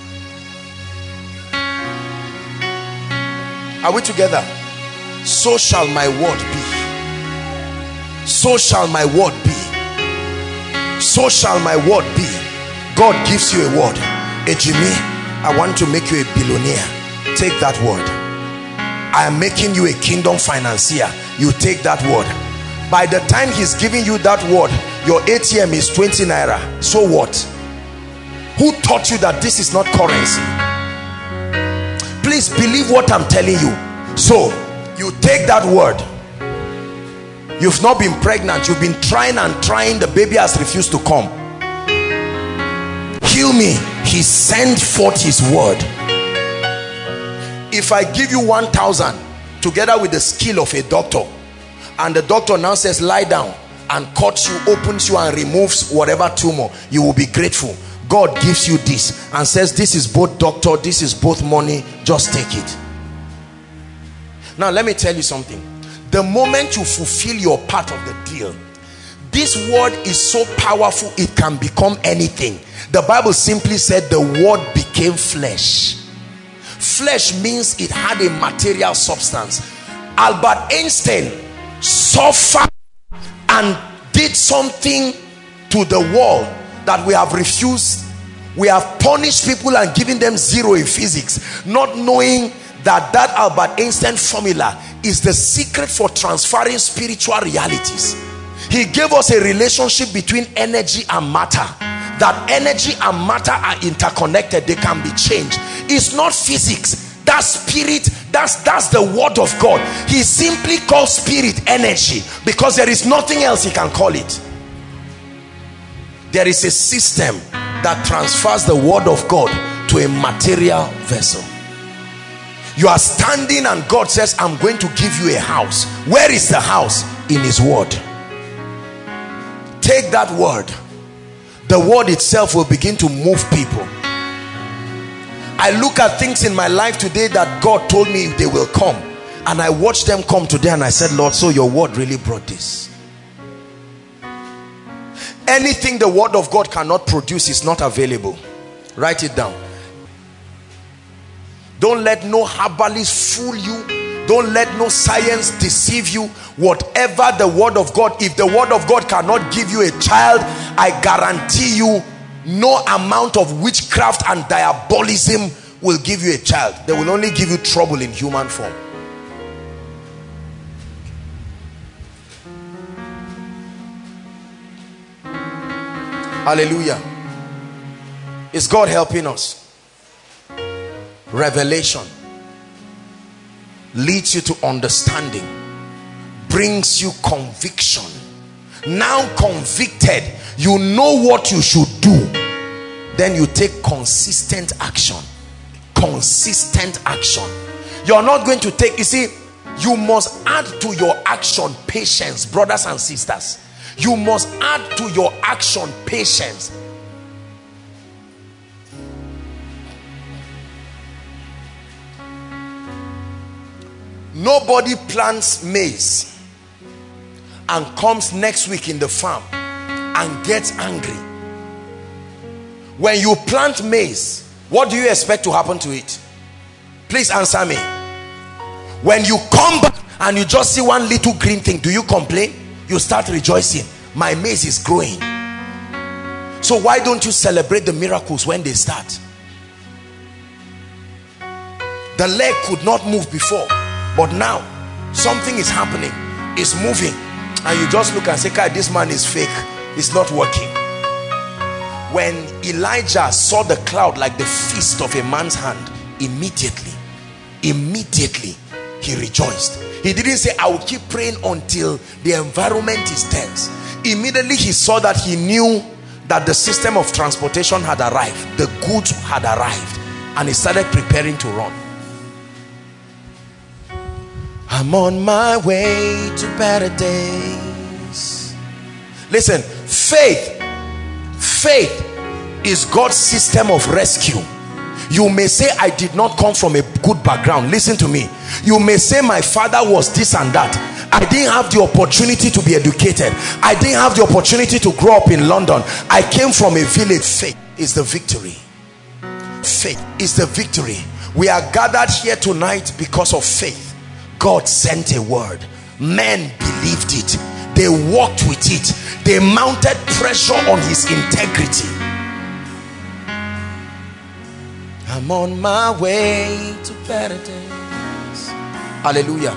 Are we together? So shall my word be. So shall my word be. So shall my word be. God gives you a word. Hey Jimmy, I want to make you a billionaire. Take that word. I am making you a kingdom financier. You take that word. By the time he's giving you that word, your ATM is 20 naira. So what? Who taught you that this is not currency? Please believe what I'm telling you. So you take that word. You've not been pregnant. You've been trying and trying. The baby has refused to come. Heal me. He sent forth his word. If I give you 1,000 together with the skill of a doctor, and the doctor now says lie down, and cuts you, opens you and removes whatever tumor, you will be grateful. God gives you this and says this is both doctor, this is both money, just take it. Now let me tell you something. The moment you fulfill your part of the deal, this word is so powerful it can become anything. The Bible simply said the word became flesh. Flesh means it had a material substance. Albert Einstein suffered and did something to the world that we have refused. We have punished people and given them 0 in physics, not knowing that Albert Einstein formula is the secret for transferring spiritual realities. He gave us a relationship between energy and matter, that energy and matter are interconnected. They can be changed. It's not physics. That's spirit. That's the word of God. He simply calls spirit energy because there is nothing else he can call it. There is a system that transfers the word of God to a material vessel. You are standing and God says, I'm going to give you a house. Where is the house? In his word. Take that word. The word itself will begin to move people. I look at things in my life today that God told me they will come, and I watched them come today, and I said, Lord, so your word really brought this. Anything the word of God cannot produce is not available. Write it down. Don't let no herbalist fool you. Don't let no science deceive you. Whatever the word of God, if the word of God cannot give you a child, I guarantee you no amount of witchcraft and diabolism will give you a child. They will only give you trouble in human form. Hallelujah. Is God helping us? Revelation leads you to understanding, brings you conviction. Now convicted, you know what you should do. Then you take consistent action. Consistent action. You are not going to take, you see, you must add to your action patience, brothers and sisters. You must add to your action patience. Nobody plants maize and comes next week in the farm and gets angry. When you plant maize, what do you expect to happen to it? Please answer me. When you come back and you just see one little green thing, do you complain? You start rejoicing. My maize is growing. So why don't you celebrate the miracles when they start? The leg could not move before, but now something is happening. It's moving, and you just look and say, "God, this man is fake. It's not working." When Elijah saw the cloud like the fist of a man's hand, immediately he rejoiced. He didn't say, "I will keep praying until the environment is tense." Immediately he saw that, he knew that the system of transportation had arrived, the goods had arrived, and he started preparing to run. I'm on my way to better days. Listen, faith is God's system of rescue. You may say, "I did not come from a good background." Listen to me. You may say, "My father was this and that. I didn't have the opportunity to be educated. I didn't have the opportunity to grow up in London. I came from a village." Faith is the victory. Faith is the victory. We are gathered here tonight because of faith. God sent a word. Men believed it. They walked with it. They mounted pressure on his integrity. I'm on my way to better days. Hallelujah.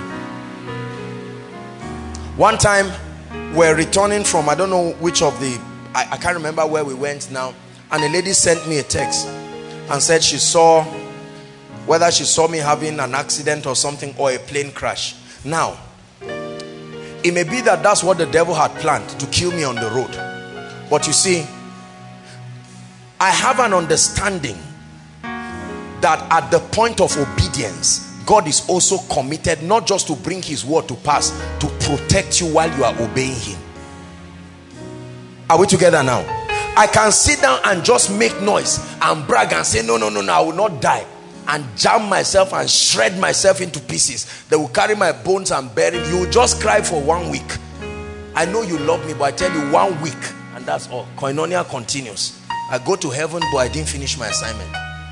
One time we're returning from, I don't know which of the, I can't remember where we went now, and a lady sent me a text and said she saw, whether she saw me having an accident or something, or a plane crash. Now, it may be that that's what the devil had planned, to kill me on the road. But you see, I have an understanding that at the point of obedience, God is also committed not just to bring his word to pass, to protect you while you are obeying him. Are we together now? I can sit down and just make noise and brag and say, no, I will not die, and jam myself and shred myself into pieces. They will carry my bones and bury me. You will just cry for 1 week. I know you love me, but I tell you, 1 week and that's all. Koinonia continues. I go to heaven, but I didn't finish my assignment.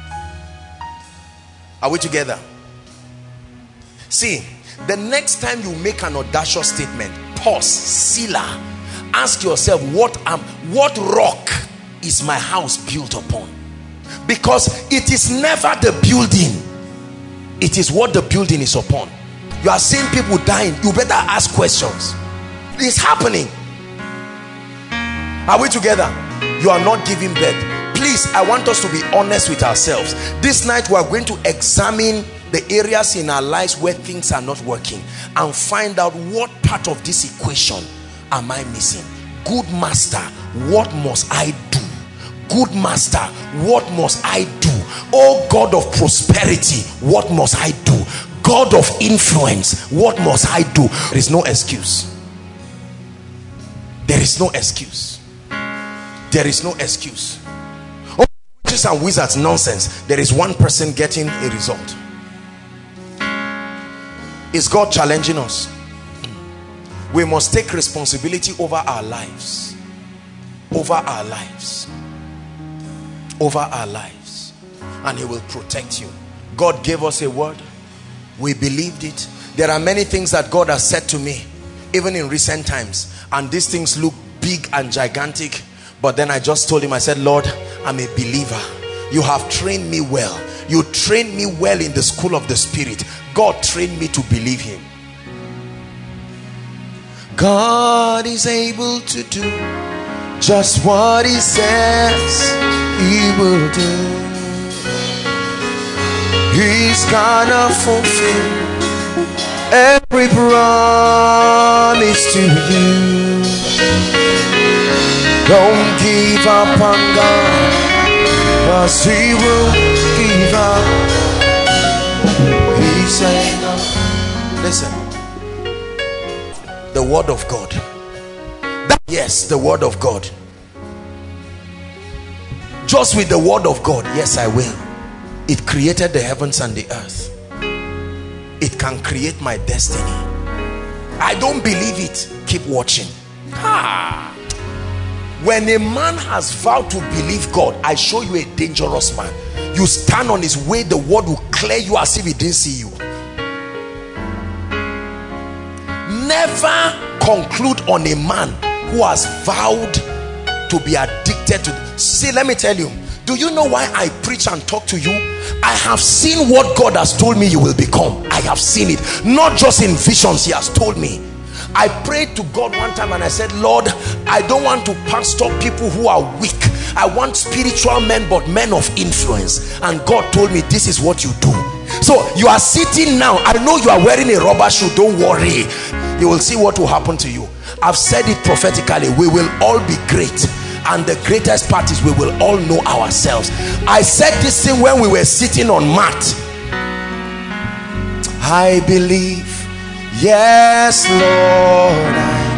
Are we together? See, the next time you make an audacious statement, pause, Selah, ask yourself, what rock is my house built upon? Because it is never the building, it is what the building is upon. You are seeing people dying, you better ask questions. It's happening. Are we together? You are not giving birth. Please, I want us to be honest with ourselves. This night we are going to examine the areas in our lives where things are not working, and find out what part of this equation am I missing. Good master, what must I do? Good master, what must I do? Oh God of prosperity, what must I do? God of influence, what must I do? There is no excuse. There is no excuse. There is no excuse. Oh, witches and wizards, nonsense. There is one person getting a result. Is God challenging us? We must take responsibility over our lives. Over our lives. Over our lives. And he will protect you. God gave us a word. We believed it. There are many things that God has said to me, even in recent times, and these things look big and gigantic, but then I just told him, I said, Lord, I'm a believer. You have trained me well. You trained me well in the school of the Spirit. God trained me to believe him. God is able to do just what he says he will do. He's gonna fulfill every promise to you. Don't give up on God, 'cause he will give up. He said, listen, the word of God. Yes, the word of God. Just with the word of God, yes, I will. It created the heavens and the earth. It can create my destiny. I don't believe it. Keep watching. When a man has vowed to believe God, I show you a dangerous man. You stand on his way, the word will clear you as if he didn't see you. never conclude on a man who has vowed to be addicted to. See, let me tell you, do you know why I preach and talk to you? I have seen what God has told me you will become. I have seen it, not just in visions. He has told me. I prayed to God one time and I said, Lord, I don't want to pastor people who are weak. I want spiritual men, but men of influence. And God told me, this is what you do. So you are sitting now. I know you are wearing a rubber shoe. Don't worry. You will see what will happen to you. I've said it prophetically. We will all be great. And the greatest part is we will all know ourselves. I said this thing when we were sitting on mat. I believe. Yes, Lord,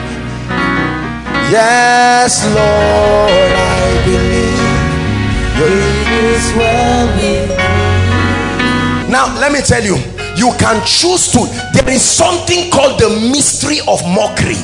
yes, Lord, I believe it is well with me. Now, let me tell you, you can choose to. There is something called the mystery of mockery.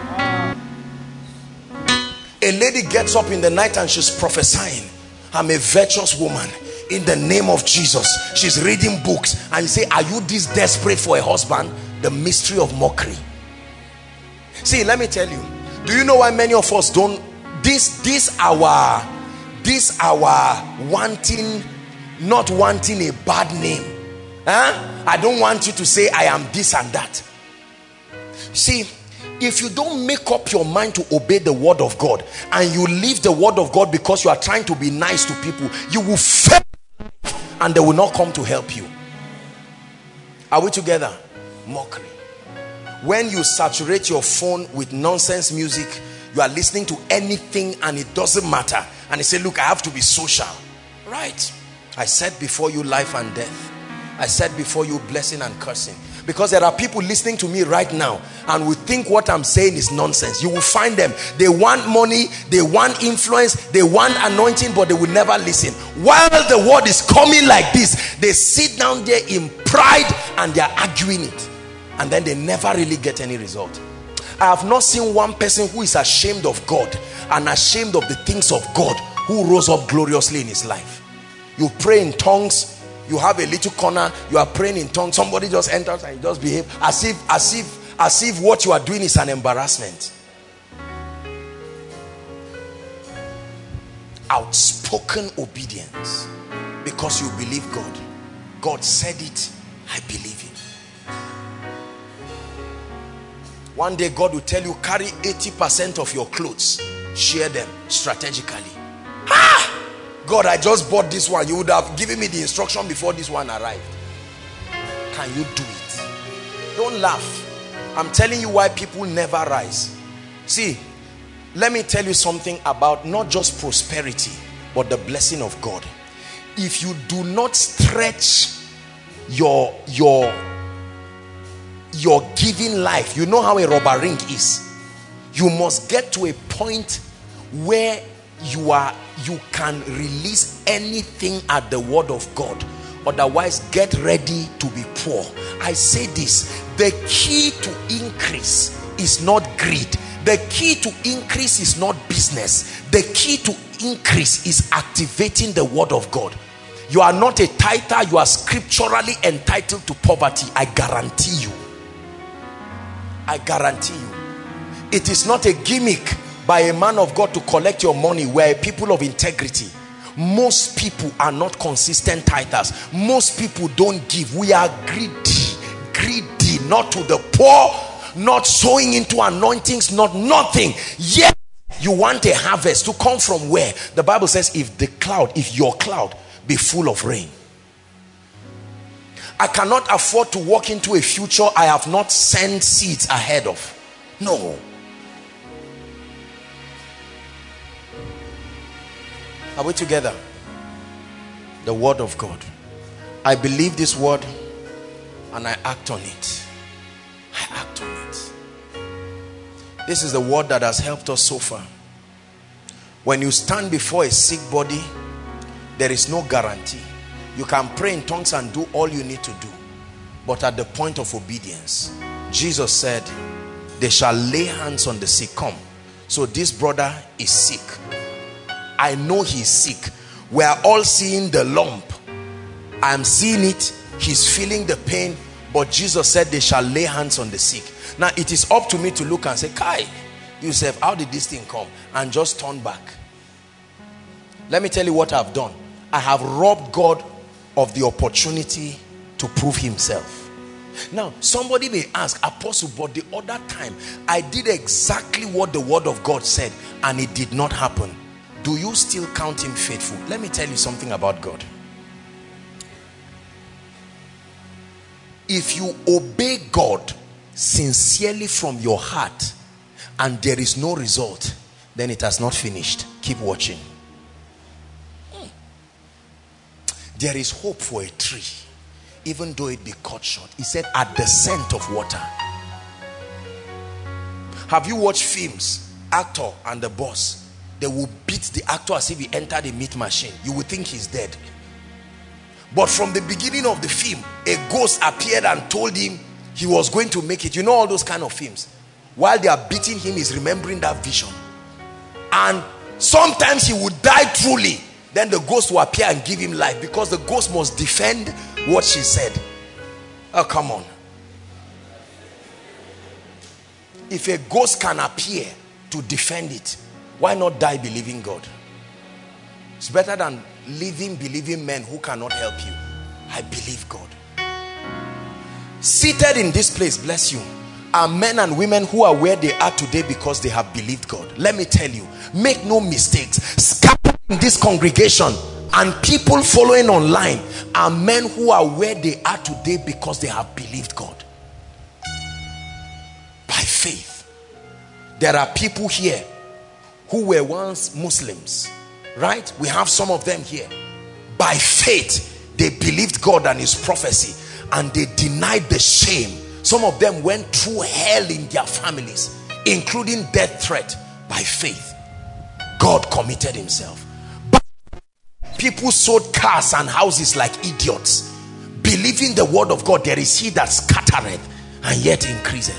A lady gets up in the night and she's prophesying. I'm a virtuous woman. In the name of Jesus. She's reading books. And you say, are you this desperate for a husband? The mystery of mockery. See, let me tell you. Do you know why many of us don't? This our wanting, not wanting a bad name. I don't want you to say I am this and that. See, if you don't make up your mind to obey the word of God and you leave the word of God because you are trying to be nice to people, you will fail and they will not come to help you. Are we together? Mockery. When you saturate your phone with nonsense music, you are listening to anything and it doesn't matter, and they say, look, I have to be social. Right? I said before you life and death. I said before you blessing and cursing. Because there are people listening to me right now and will think what I'm saying is nonsense. You will find them. They want money, they want influence, they want anointing, but they will never listen. While the word is coming like this, they sit down there in pride and they are arguing it. And then they never really get any result. I have not seen one person who is ashamed of God and ashamed of the things of God who rose up gloriously in his life. You pray in tongues. You have a little corner, you are praying in tongues, somebody just enters and you just behave as if what you are doing is an embarrassment. Outspoken obedience because you believe God. God said it, I believe it. One day God will tell you, carry 80% of your clothes, share them strategically. God, I just bought this one. You would have given me the instruction before this one arrived. Can you do it? Don't laugh. I'm telling you why people never rise. See, let me tell you something about not just prosperity, but the blessing of God. If you do not stretch your giving life, you know how a rubber ring is. You must get to a point where you can release anything at the word of God. Otherwise, get ready to be poor. I say this, the key to increase is not greed. The key to increase is not business. The key to increase is activating the word of God. You are not a tither, you are scripturally entitled to poverty. I guarantee you. I guarantee you. It is not a gimmick by a man of God to collect your money. We're a people of integrity. Most people are not consistent tithers. Most people don't give. We are greedy, not to the poor, not sowing into anointings, not nothing. Yet you want a harvest to come from where? The Bible says, if your cloud be full of rain. I cannot afford to walk into a future I have not sent seeds ahead of. No. Are we together? The word of God. I believe this word and I act on it. I act on it. This is the word that has helped us so far. When you stand before a sick body, there is no guarantee. You can pray in tongues and do all you need to do. But at the point of obedience, Jesus said, they shall lay hands on the sick. Come. So this brother is sick. I know he's sick. We are all seeing the lump. I'm seeing it. He's feeling the pain. But Jesus said they shall lay hands on the sick. Now it is up to me to look and say, Kai, Yusuf, how did this thing come? And just turn back. Let me tell you what I've done. I have robbed God of the opportunity to prove himself. Now somebody may ask, Apostle, but the other time I did exactly what the word of God said and it did not happen. Do you still count him faithful? Let me tell you something about God. If you obey God sincerely from your heart and there is no result, then it has not finished. Keep watching. There is hope for a tree, even though it be cut short. He said, at the scent of water. Have you watched films? Actor and the boss, they will beat the actor as if he entered a meat machine. You would think he's dead. But from the beginning of the film, a ghost appeared and told him he was going to make it. You know all those kind of films. While they are beating him, he's remembering that vision. And sometimes he would die truly. Then the ghost will appear and give him life, because the ghost must defend what she said. Oh, come on. If a ghost can appear to defend it, why not die believing God? It's better than living believing men who cannot help you. I believe God. Seated in this place, bless you, are men and women who are where they are today because they have believed God. Let me tell you, make no mistakes. Scattered in this congregation and people following online are men who are where they are today because they have believed God. By faith. There are people here who were once Muslims, right? We have some of them here. By faith, they believed God and his prophecy, and they denied the shame. Some of them went through hell in their families, including death threat. By faith, God committed himself. But people sold cars and houses like idiots, believing the word of God. There is he that scattereth and yet increaseth.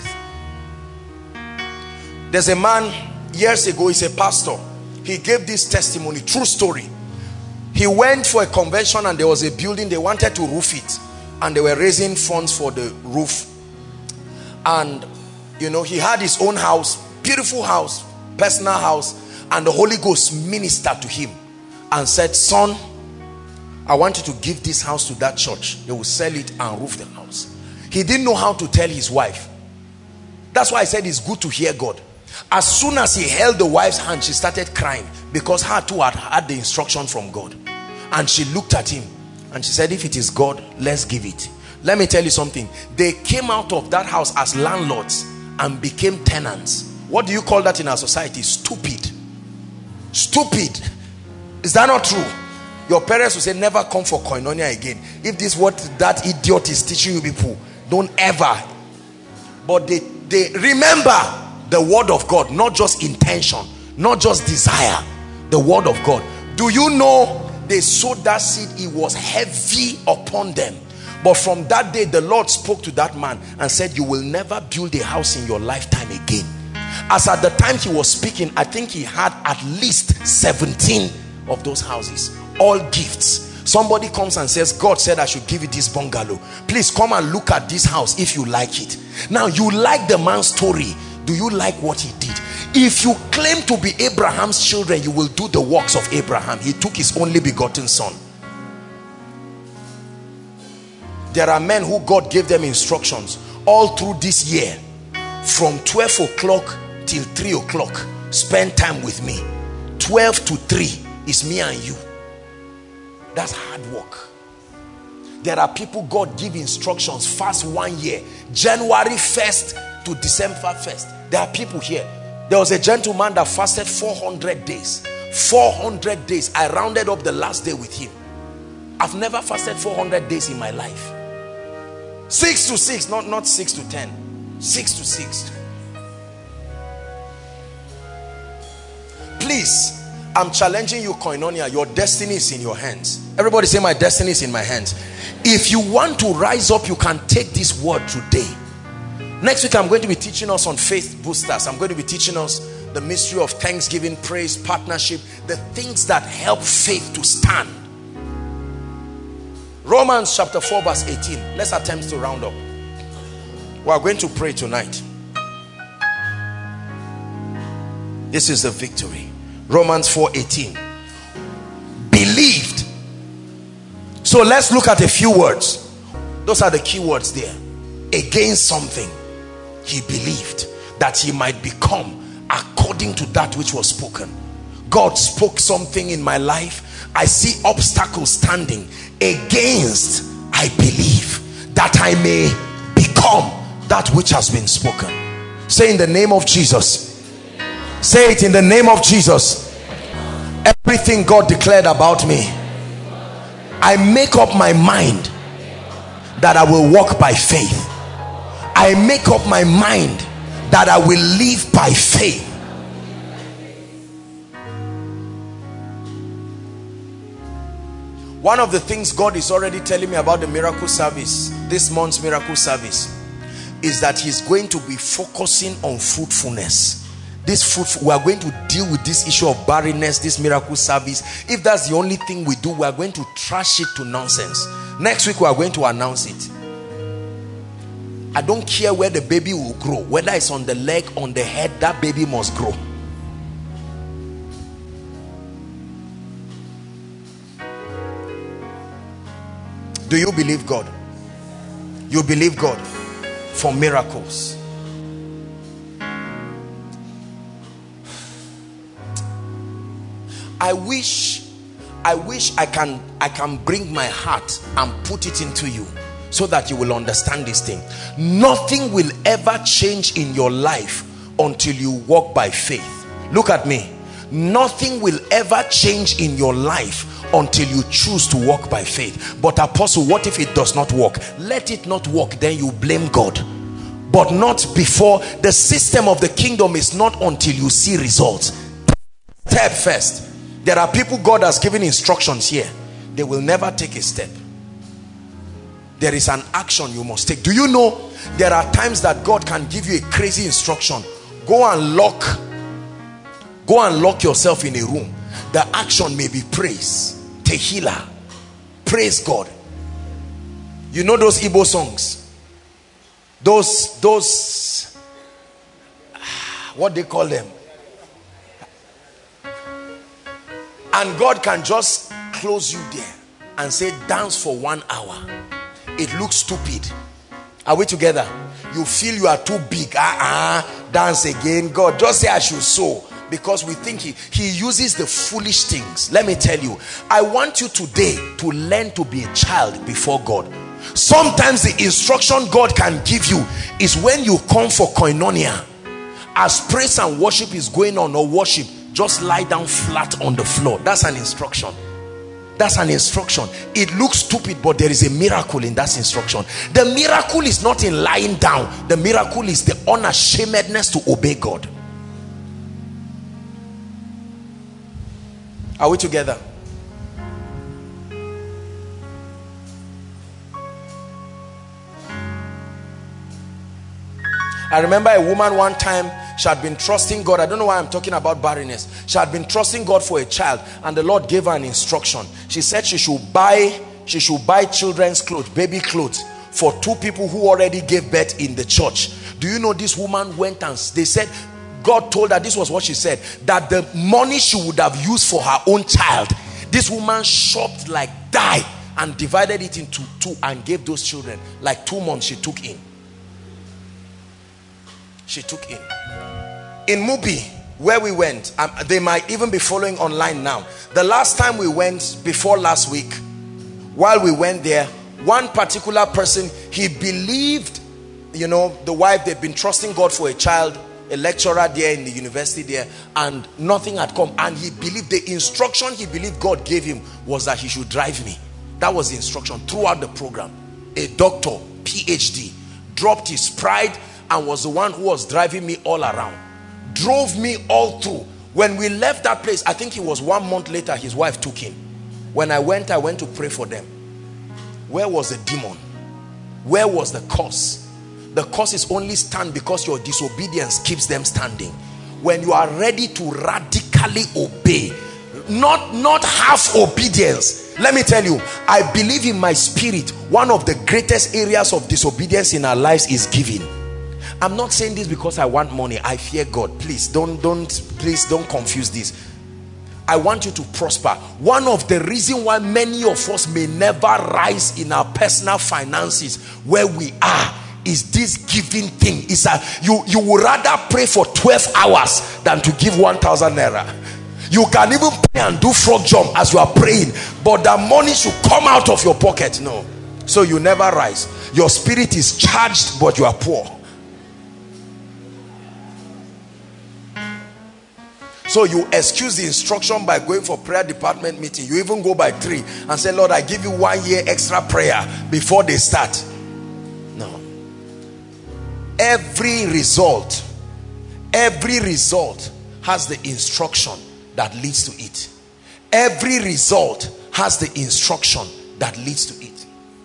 There's a man years ago, he's a pastor. He gave this testimony, true story. He went for a convention and there was a building, they wanted to roof it, and they were raising funds for the roof. And you know, he had his own house, beautiful house, personal house, and the Holy Ghost ministered to him and said, son, I want you to give this house to that church. They will sell it and roof the house. He didn't know how to tell his wife. That's why I said it's good to hear God. As soon as he held the wife's hand, she started crying, because her too had had the instruction from God. And she looked at him and she said, if it is God, let's give it. Let me tell you something. They came out of that house as landlords and became tenants. What do you call that in our society? Stupid. Stupid. Is that not true? Your parents will say, never come for koinonia again. If this is what that idiot is teaching you people, don't ever. But they remember the word of God, not just intention, not just desire, the word of God. Do you know they sowed that seed? It was heavy upon them. But from that day, the Lord spoke to that man and said, you will never build a house in your lifetime again. As at the time he was speaking, I think he had at least 17 of those houses, all gifts. Somebody comes and says, God said I should give you this bungalow. Please come and look at this house if you like it. Now you like the man's story. Do you like what he did? If you claim to be Abraham's children, you will do the works of Abraham. He took his only begotten son. There are men who God gave them instructions all through this year. From 12 o'clock till 3 o'clock, spend time with me. 12 to 3 is me and you. That's hard work. There are people God give instructions, fast 1 year, January 1st to December 1st. There are people here. There was a gentleman that fasted 400 days. 400 days. I rounded up the last day with him. I've never fasted 400 days in my life. 6 to 6, not 6 to 10. 6 to 6. Please, I'm challenging you, Koinonia. Your destiny is in your hands. Everybody say, my destiny is in my hands. If you want to rise up, you can take this word today. Next week, I'm going to be teaching us on faith boosters. I'm going to be teaching us the mystery of thanksgiving, praise, partnership, the things that help faith to stand. Romans chapter 4 verse 18. Let's attempt to round up. We are going to pray tonight. This is the victory. Romans 4:18. Believed. So let's look at a few words. Those are the key words there. Against something, he believed that he might become according to that which was spoken. God spoke something in my life. I see obstacles standing. Against, I believe that I may become that which has been spoken. Say in the name of Jesus. Say it in the name of Jesus. Everything God declared about me, I make up my mind that I will walk by faith. I make up my mind that I will live by faith. One of the things God is already telling me about the miracle service, this month's miracle service, is that he's going to be focusing on fruitfulness. We are going to deal with this issue of barrenness, this miracle service. If that's the only thing we do, we are going to trash it to nonsense. Next week we are going to announce it. I don't care where the baby will grow, whether it's on the leg, on the head, that baby must grow. Do you believe God? You believe God for miracles? I wish I can bring my heart and put it into you so that you will understand this thing. Nothing will ever change in your life until you walk by faith. Look at me. Nothing will ever change in your life until you choose to walk by faith. But Apostle, what if it does not work? Let it not work, then you blame God. But not before. The system of the kingdom is not until you see results. Step first. There are people God has given instructions here. They will never take a step. There is an action you must take. Do you know there are times that God can give you a crazy instruction? Go and lock yourself in a room. The action may be praise, tehillah, praise God. You know those Igbo songs, those what they call them, and God can just close you there and say dance for 1 hour. It looks stupid. Are we together? You feel you are too big. Dance again. God, just say I should sow. Because we think he uses the foolish things. Let me tell you, I want you today to learn to be a child before God. Sometimes the instruction God can give you is when you come for koinonia. As praise and worship is going on, or worship, just lie down flat on the floor. That's an instruction. That's an instruction. It looks stupid, but there is a miracle in that instruction. The miracle is not in lying down. The miracle is the unashamedness to obey God. Are we together? I remember a woman one time, she had been trusting God. I don't know why I'm talking about barrenness. She had been trusting God for a child, and the Lord gave her an instruction. She said she should buy children's clothes, baby clothes, for 2 people who already gave birth in the church. Do you know this woman went and they said, God told her, this was what she said, that the money she would have used for her own child, this woman shopped like die and divided it into 2 and gave those children. Like 2 months she took in. In Mubi, where we went, they might even be following online now. The last time we went, before last week, while we went there, one particular person, he believed, you know, the wife, they'd been trusting God for a child, a lecturer there in the university there, and nothing had come. And he believed, the instruction he believed God gave him was that he should drive me. That was the instruction throughout the program. A doctor, PhD, dropped his pride and was the one who was driving me all around. Drove me all through. When we left that place, I think it was 1 month later, his wife took him. When I went to pray for them. Where was the demon? Where was the curse? The curses only stand because your disobedience keeps them standing. When you are ready to radically obey, not half obedience. Let me tell you, I believe in my spirit, one of the greatest areas of disobedience in our lives is giving. I'm not saying this because I want money. I fear God. Please don't confuse this. I want you to prosper. One of the reasons why many of us may never rise in our personal finances where we are is this giving thing. Is that you would rather pray for 12 hours than to give 1,000 naira. You can even pray and do frog jump as you are praying, but the money should come out of your pocket. No. So you never rise. Your spirit is charged, but you are poor. So you excuse the instruction by going for prayer department meeting. You even go by 3 and say, Lord, I give you 1 year extra prayer before they start. No. Every result has the instruction that leads to it. Every result has the instruction that leads to it.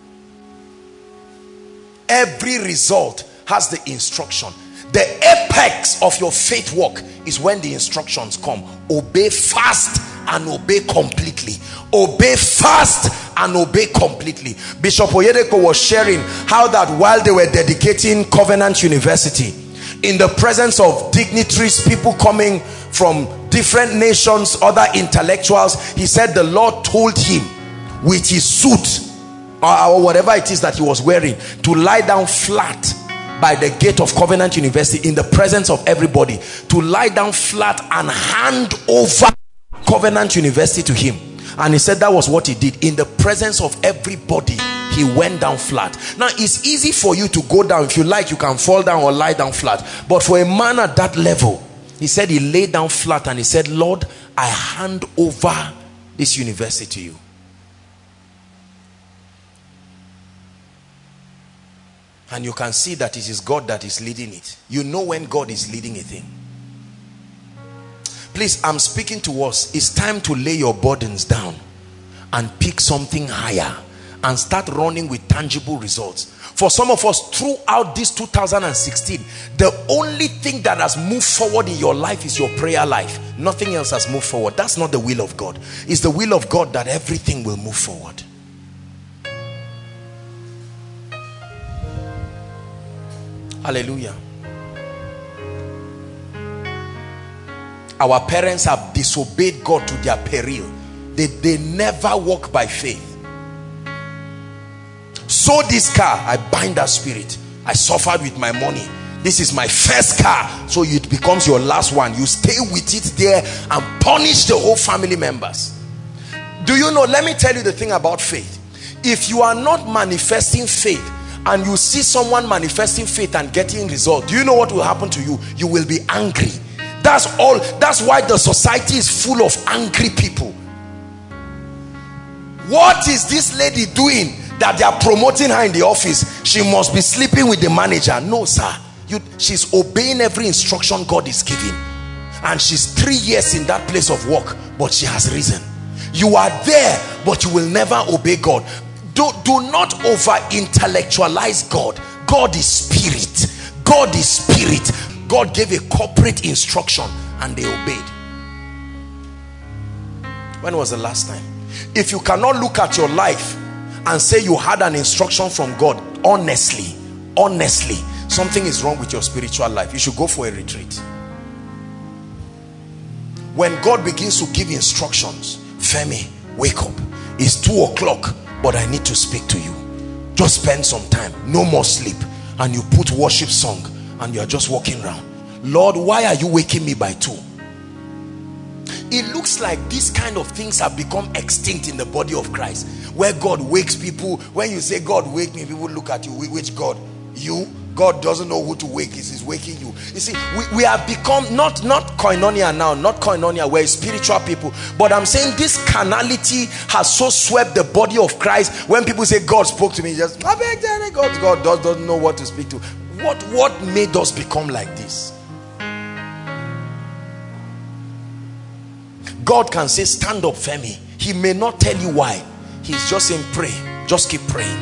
Every result has the instruction. The apex of your faith walk is when the instructions come. Obey fast and obey completely. Obey fast and obey completely. Bishop Oyedepo was sharing how that while they were dedicating Covenant University, in the presence of dignitaries, people coming from different nations, other intellectuals, he said the Lord told him with his suit or whatever it is that he was wearing to lie down flat by the gate of Covenant University in the presence of everybody, to lie down flat and hand over Covenant University to him. And he said that was what he did. In the presence of everybody, he went down flat. Now it's easy for you to go down. If you like, you can fall down or lie down flat. But for a man at that level, he said he lay down flat and he said, Lord, I hand over this university to you. And you can see that it is God that is leading it. You know when God is leading a thing. Please, I'm speaking to us. It's time to lay your burdens down and pick something higher and start running with tangible results. For some of us, throughout this 2016, the only thing that has moved forward in your life is your prayer life. Nothing else has moved forward. That's not the will of God. It's the will of God that everything will move forward. Hallelujah. Our parents have disobeyed God to their peril. They never walk by faith. Sold this car, I bind that spirit. I suffered with my money. This is my first car, so it becomes your last one. You stay with it there and punish the whole family members. Do you know, let me tell you the thing about faith. If you are not manifesting faith and you see someone manifesting faith and getting results, do you know what will happen to you? You will be angry. That's all. That's why the society is full of angry people. What is this lady doing that they are promoting her in the office? She must be sleeping with the manager. No, sir. She's obeying every instruction God is giving. And she's 3 years in that place of work, but she has risen. You are there, but you will never obey God. Do not over intellectualize God. God is spirit. God is spirit. God gave a corporate instruction and they obeyed. When was the last time? If you cannot look at your life and say you had an instruction from God, honestly, something is wrong with your spiritual life. You should go for a retreat. When God begins to give instructions, Femi, wake up. It's 2 o'clock, but I need to speak to you. Just spend some time, no more sleep. And you put worship song and you're just walking around. Lord, why are you waking me by 2? It looks like these kind of things have become extinct in the body of Christ, where God wakes people. When you say God wake me, people look at you. Which God? You? God doesn't know who to wake. He's waking you. You see, we have become not koinonia now, not koinonia, we're spiritual people. But I'm saying this carnality has so swept the body of Christ. When people say God spoke to me, just God doesn't know what to speak to. What made us become like this? God can say, stand up, Femi. He may not tell you why. He's just saying, pray. Just keep praying.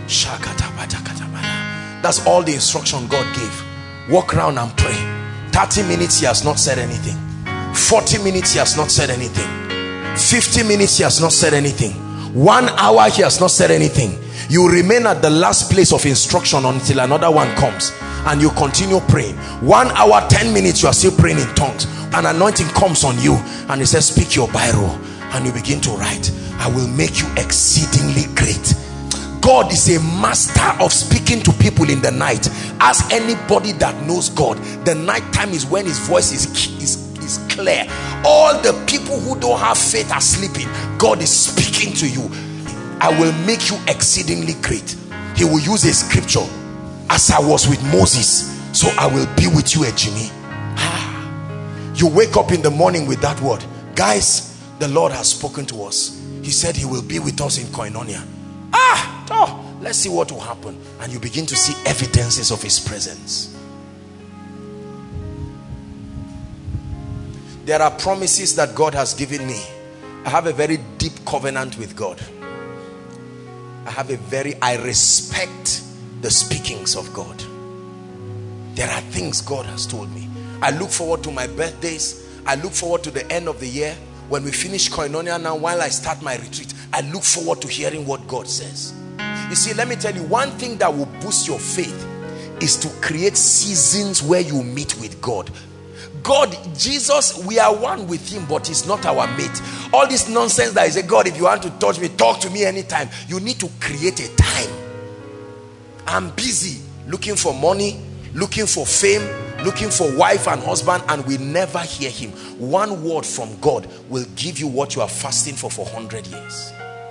That's all the instruction God gave. Walk around and pray. 30 minutes he has not said anything. 40 minutes he has not said anything. 50 minutes he has not said anything. 1 hour he has not said anything. You remain at the last place of instruction until another one comes. and you continue praying. 1 hour, 10 minutes, you are still praying in tongues. An anointing comes on you and it says, speak your biro, and you begin to write, I will make you exceedingly great. God is a master of speaking to people in the night. Ask anybody that knows God. The night time is when his voice is clear. All the people who don't have faith are sleeping. God is speaking to you. I will make you exceedingly great. He will use a scripture. As I was with Moses, so I will be with you, Ejimi. You wake up in the morning with that word. Guys, the Lord has spoken to us. He said he will be with us in Koinonia. Let's see what will happen. And you begin to see evidences of his presence. There are promises that God has given me. I have a very deep covenant with God. I respect the speakings of God. There are things God has told me. I look forward to my birthdays. I look forward to the end of the year. When we finish Koinonia now, while I start my retreat, I look forward to hearing what God says. You see, let me tell you, one thing that will boost your faith is to create seasons where you meet with God. God, Jesus, we are one with him, but he's not our mate. All this nonsense that is, God, if you want to touch me, talk to me anytime. You need to create a time. I'm busy looking for money, looking for fame, looking for wife and husband, and we never hear him. One word from God will give you what you are fasting for 100 years.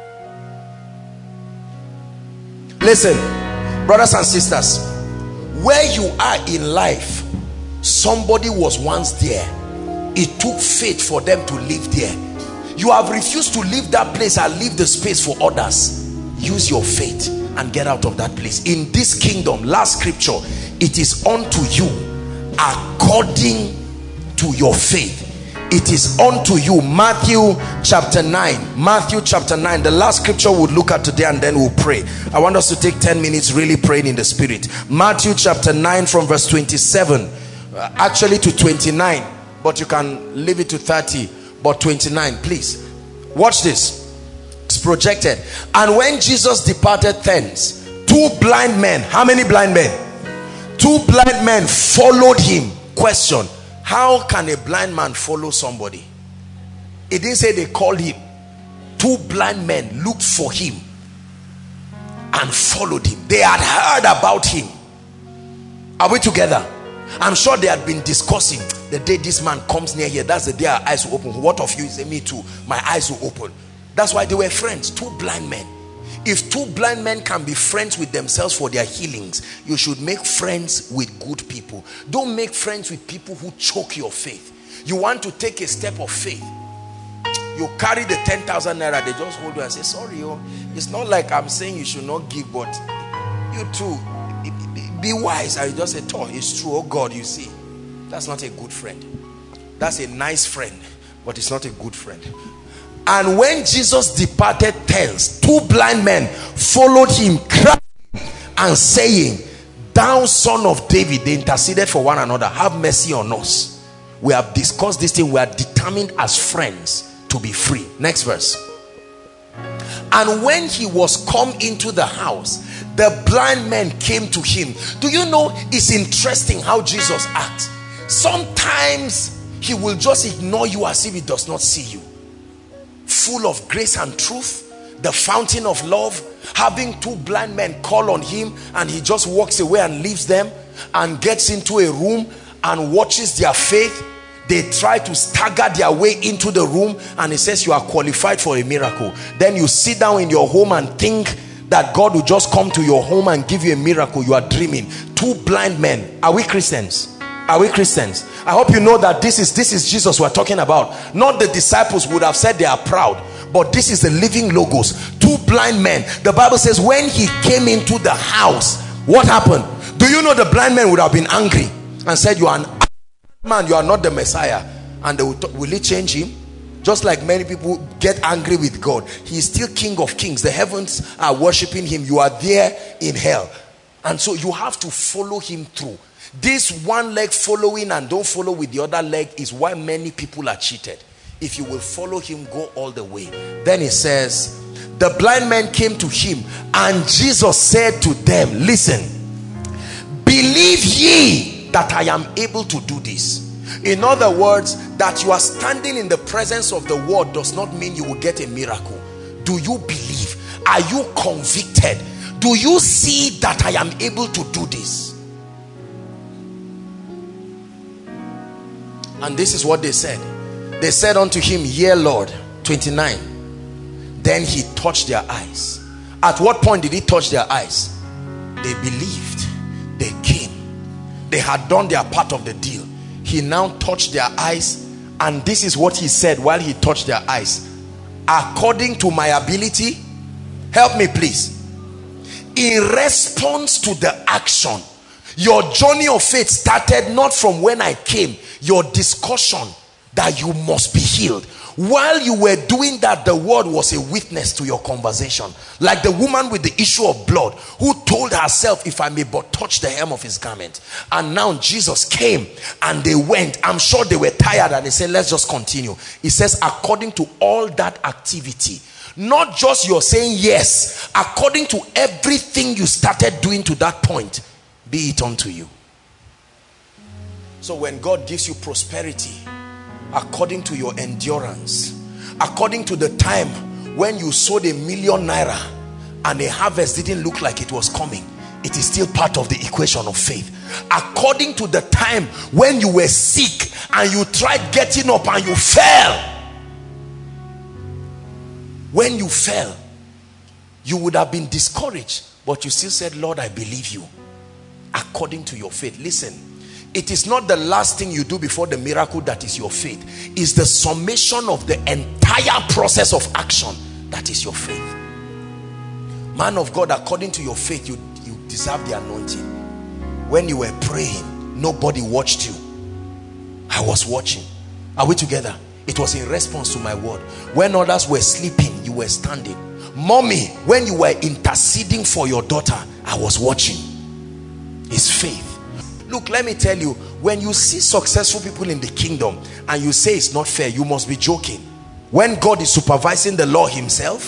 Listen, brothers and sisters, where you are in life, somebody was once there. It took faith for them to live there. You have refused to leave that place and leave the space for others. Use your faith and get out of that place. In this kingdom, last scripture, it is unto you according to your faith. It is unto you. Matthew chapter 9. Matthew chapter 9. The last scripture we'll look at today, and then we'll pray. I want us to take 10 minutes really praying in the spirit. Matthew chapter 9 from verse 27. Actually to 29. But you can leave it to 30. But 29, please. Watch this. It's projected. And when Jesus departed thence, 2 blind men. How many blind men? 2 blind men followed him. Question: how can a blind man follow somebody? It didn't say they called him. 2 blind men looked for him and followed him. They had heard about him. Are we together? I'm sure they had been discussing. The day this man comes near here, that's the day our eyes will open. What of you? He said, me too. My eyes will open. That's why they were friends. 2 blind men. If 2 blind men can be friends with themselves for their healings, you should make friends with good people. Don't make friends with people who choke your faith. You want to take a step of faith, you carry the 10,000 naira, they just hold you and say, sorry, it's not like I'm saying you should not give, but you too, be wise. And you just say, oh, it's true, oh God, you see. That's not a good friend. That's a nice friend, but it's not a good friend. And when Jesus departed thence, 2 blind men followed him, crying and saying, thou son of David. They interceded for one another, have mercy on us. We have discussed this thing. We are determined as friends to be free. Next verse. And when he was come into the house, the blind men came to him. Do you know, it's interesting how Jesus acts. Sometimes he will just ignore you as if he does not see you. Full of grace and truth, the fountain of love, having 2 blind men call on him, and he just walks away and leaves them and gets into a room and watches their faith. They try to stagger their way into the room, and he says, you are qualified for a miracle. Then you sit down in your home and think that God will just come to your home and give you a miracle. You are dreaming. 2 blind men. Are we Christians? Are we Christians? I hope you know that this is Jesus we're talking about. Not the disciples would have said they are proud, but this is the living logos. 2 blind men. The Bible says when he came into the house, what happened? Do you know the blind men would have been angry and said, you are an man, you are not the Messiah. And they will it change him? Just like many people get angry with God. He is still King of Kings. The heavens are worshiping him. You are there in hell. And so you have to follow him through. This one leg following and don't follow with the other leg is why many people are cheated. If you will follow him, go all the way. Then he says, the blind men came to him, and Jesus said to them, listen, be Believe ye that I am able to do this. In other words, that you are standing in the presence of the word does not mean you will get a miracle. Do you believe? Are you convicted? Do you see that I am able to do this? And this is what they said. They said unto him, yea, Lord. 29. Then he touched their eyes. At what point did he touch their eyes? They believed. They came. They had done their part of the deal. He now touched their eyes, and this is what he said while he touched their eyes. According to my ability, help me please. In response to the action, your journey of faith started not from when I came, your discussion that you must be healed. While you were doing that, the word was a witness to your conversation. Like the woman with the issue of blood who told herself, if I may but touch the hem of his garment. And now Jesus came and they went. I'm sure they were tired and they said, let's just continue. He says, according to all that activity, not just you're saying yes, according to everything you started doing to that point, be it unto you. So when God gives you prosperity, according to your endurance, according to the time when you sowed ₦1,000,000 and a harvest didn't look like it was coming, it is still part of the equation of faith. According to the time when you were sick and you tried getting up and you fell, when you fell, you would have been discouraged, but you still said, Lord, I believe you. According to your faith. Listen, it is not the last thing you do before the miracle that is your faith. It's the summation of the entire process of action that is your faith. Man of God, according to your faith, you deserve the anointing. When you were praying, nobody watched you. I was watching. Are we together? It was in response to my word. When others were sleeping, you were standing. Mommy, when you were interceding for your daughter, I was watching. It's faith. Look, let me tell you, when you see successful people in the kingdom and you say it's not fair, you must be joking. When God is supervising the law himself,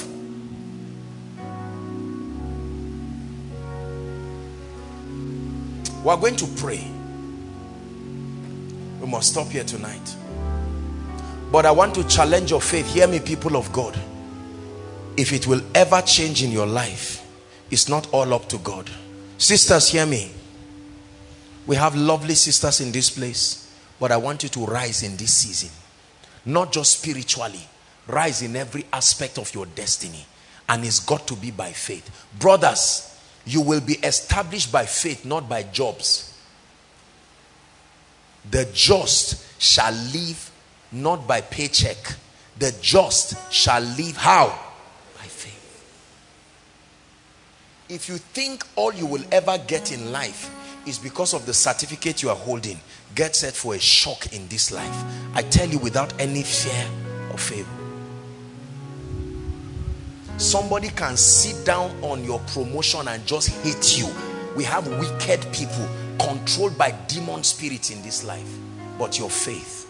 we are going to pray. We must stop here tonight. But I want to challenge your faith. Hear me, people of God. If it will ever change in your life, it's not all up to God. Sisters, hear me. We have lovely sisters in this place, but I want you to rise in this season. Not just spiritually, rise in every aspect of your destiny, and it's got to be by faith. Brothers, you will be established by faith, not by jobs. The just shall live not by paycheck. The just shall live how? By faith. If you think all you will ever get in life is because of the certificate you are holding, get set for a shock in this life. I tell you, without any fear or favor. Somebody can sit down on your promotion and just hate you. We have wicked people controlled by demon spirits in this life. But your faith.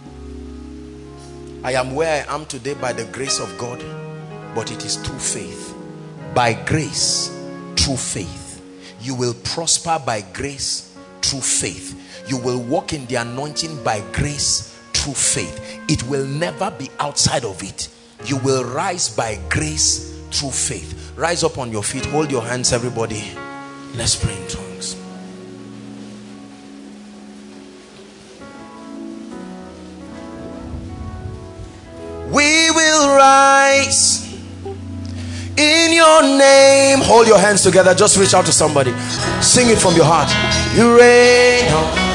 I am where I am today by the grace of God, but it is through faith. By grace, through faith. You will prosper by grace, through faith. You will walk in the anointing by grace, through faith. It will never be outside of it. You will rise by grace, through faith. Rise up on your feet. Hold your hands, everybody. Let's pray in tongues. We will rise in your name. Hold your hands together. Just reach out to somebody. Sing it from your heart. You reign.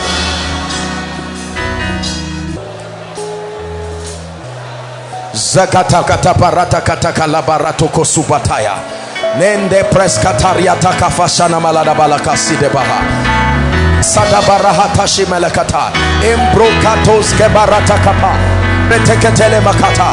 Zakata kata parata kata kalabarato kosubataya. Nende preskatariata kafashana malada balakasi de baha. Sadabarahata shimelekata. Embrokatos kebarata kapa. Reteketele makata.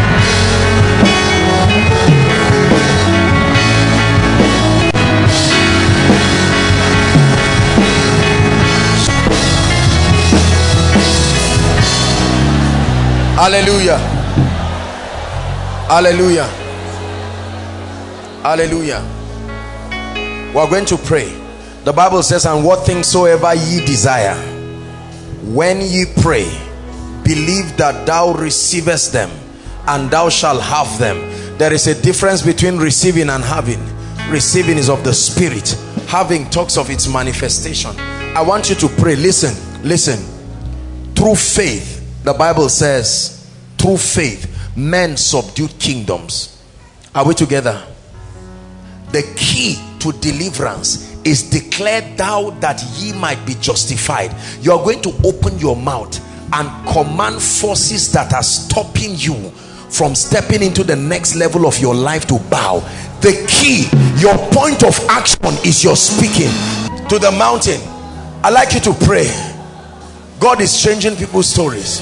Hallelujah. Hallelujah. Hallelujah. We are going to pray. The Bible says, and what things soever ye desire, when ye pray, believe that thou receivest them, and thou shalt have them. There is a difference between receiving and having. Receiving is of the spirit. Having talks of its manifestation. I want you to pray. Listen. Through faith, the Bible says, through faith, men subdued kingdoms. Are we together? The key to deliverance is declare thou that ye might be justified. You are going to open your mouth and command forces that are stopping you from stepping into the next level of your life to bow. The key, your point of action is your speaking to the mountain. I'd like you to pray. God is changing people's stories.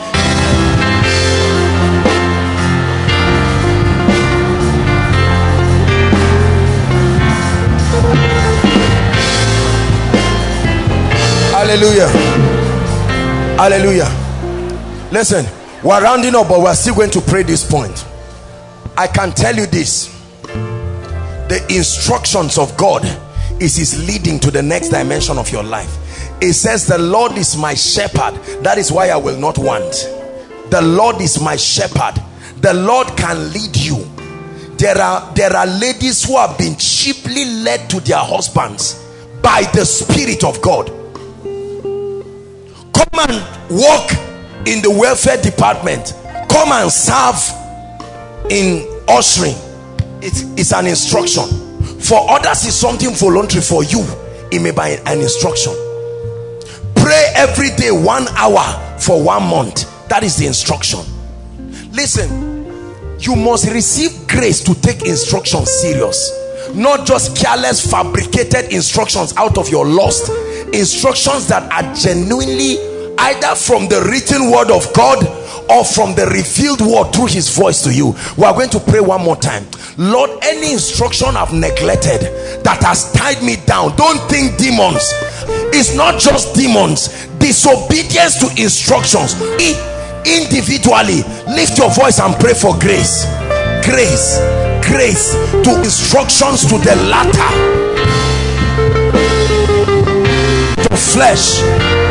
Hallelujah. Hallelujah. Listen, we're rounding up, but we're still going to pray this point. I can tell you this: the instructions of God is his leading to the next dimension of your life. It says, the Lord is my shepherd, that is why I will not want. The Lord is my shepherd. The Lord can lead you. There are ladies who have been cheaply led to their husbands by the Spirit of God. Come and work in the welfare department. Come and serve in ushering. It's an instruction. For others, it's something voluntary. For you, it may be an instruction. Pray every day 1 hour for 1 month. That is the instruction. Listen, you must receive grace to take instructions serious, not just careless fabricated instructions out of your lust. Instructions that are genuinely either from the written word of God or from the revealed word through his voice to you. We are going to pray one more time. Lord, any instruction I've neglected that has tied me down, don't think demons. It's not just demons. Disobedience to instructions. Individually, lift your voice and pray for grace. Grace to instructions, to the latter, to flesh.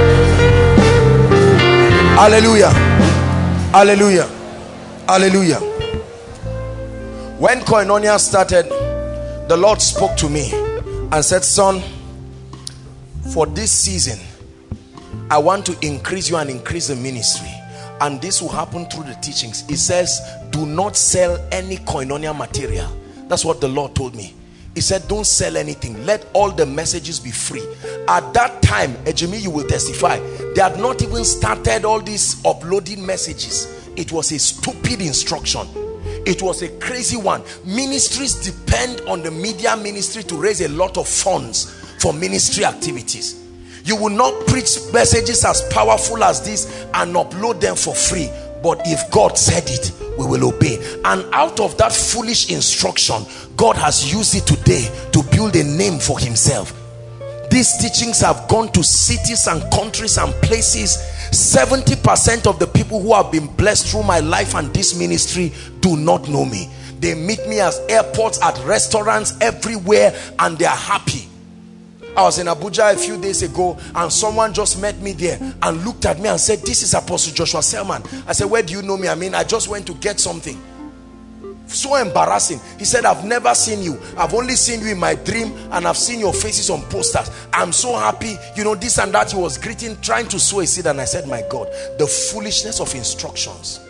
Hallelujah. Hallelujah. Hallelujah. When Koinonia started, the Lord spoke to me and said, son, for this season I want to increase you and increase the ministry, and this will happen through the teachings. It says, do not sell any Koinonia material. That's what the Lord told me. He said, don't sell anything. Let all the messages be free. At that time, Ejimi, you will testify, they had not even started all these uploading messages. It was a stupid instruction. It was a crazy one. Ministries depend on the media ministry to raise a lot of funds for ministry activities. You will not preach messages as powerful as this and upload them for free. But if God said it, we will obey. And out of that foolish instruction, God has used it today to build a name for himself. These teachings have gone to cities and countries and places. 70% of the people who have been blessed through my life and this ministry do not know me. They meet me at airports, at restaurants, everywhere, and they are happy. I was in Abuja a few days ago, and someone just met me there and looked at me and said, this is Apostle Joshua Selman. I said, where do you know me? I mean, I just went to get something. So embarrassing. He said, I've never seen you. I've only seen you in my dream, and I've seen your faces on posters. I'm so happy, you know, this and that. He was greeting, trying to sow a seed, and I said, my God, the foolishness of instructions.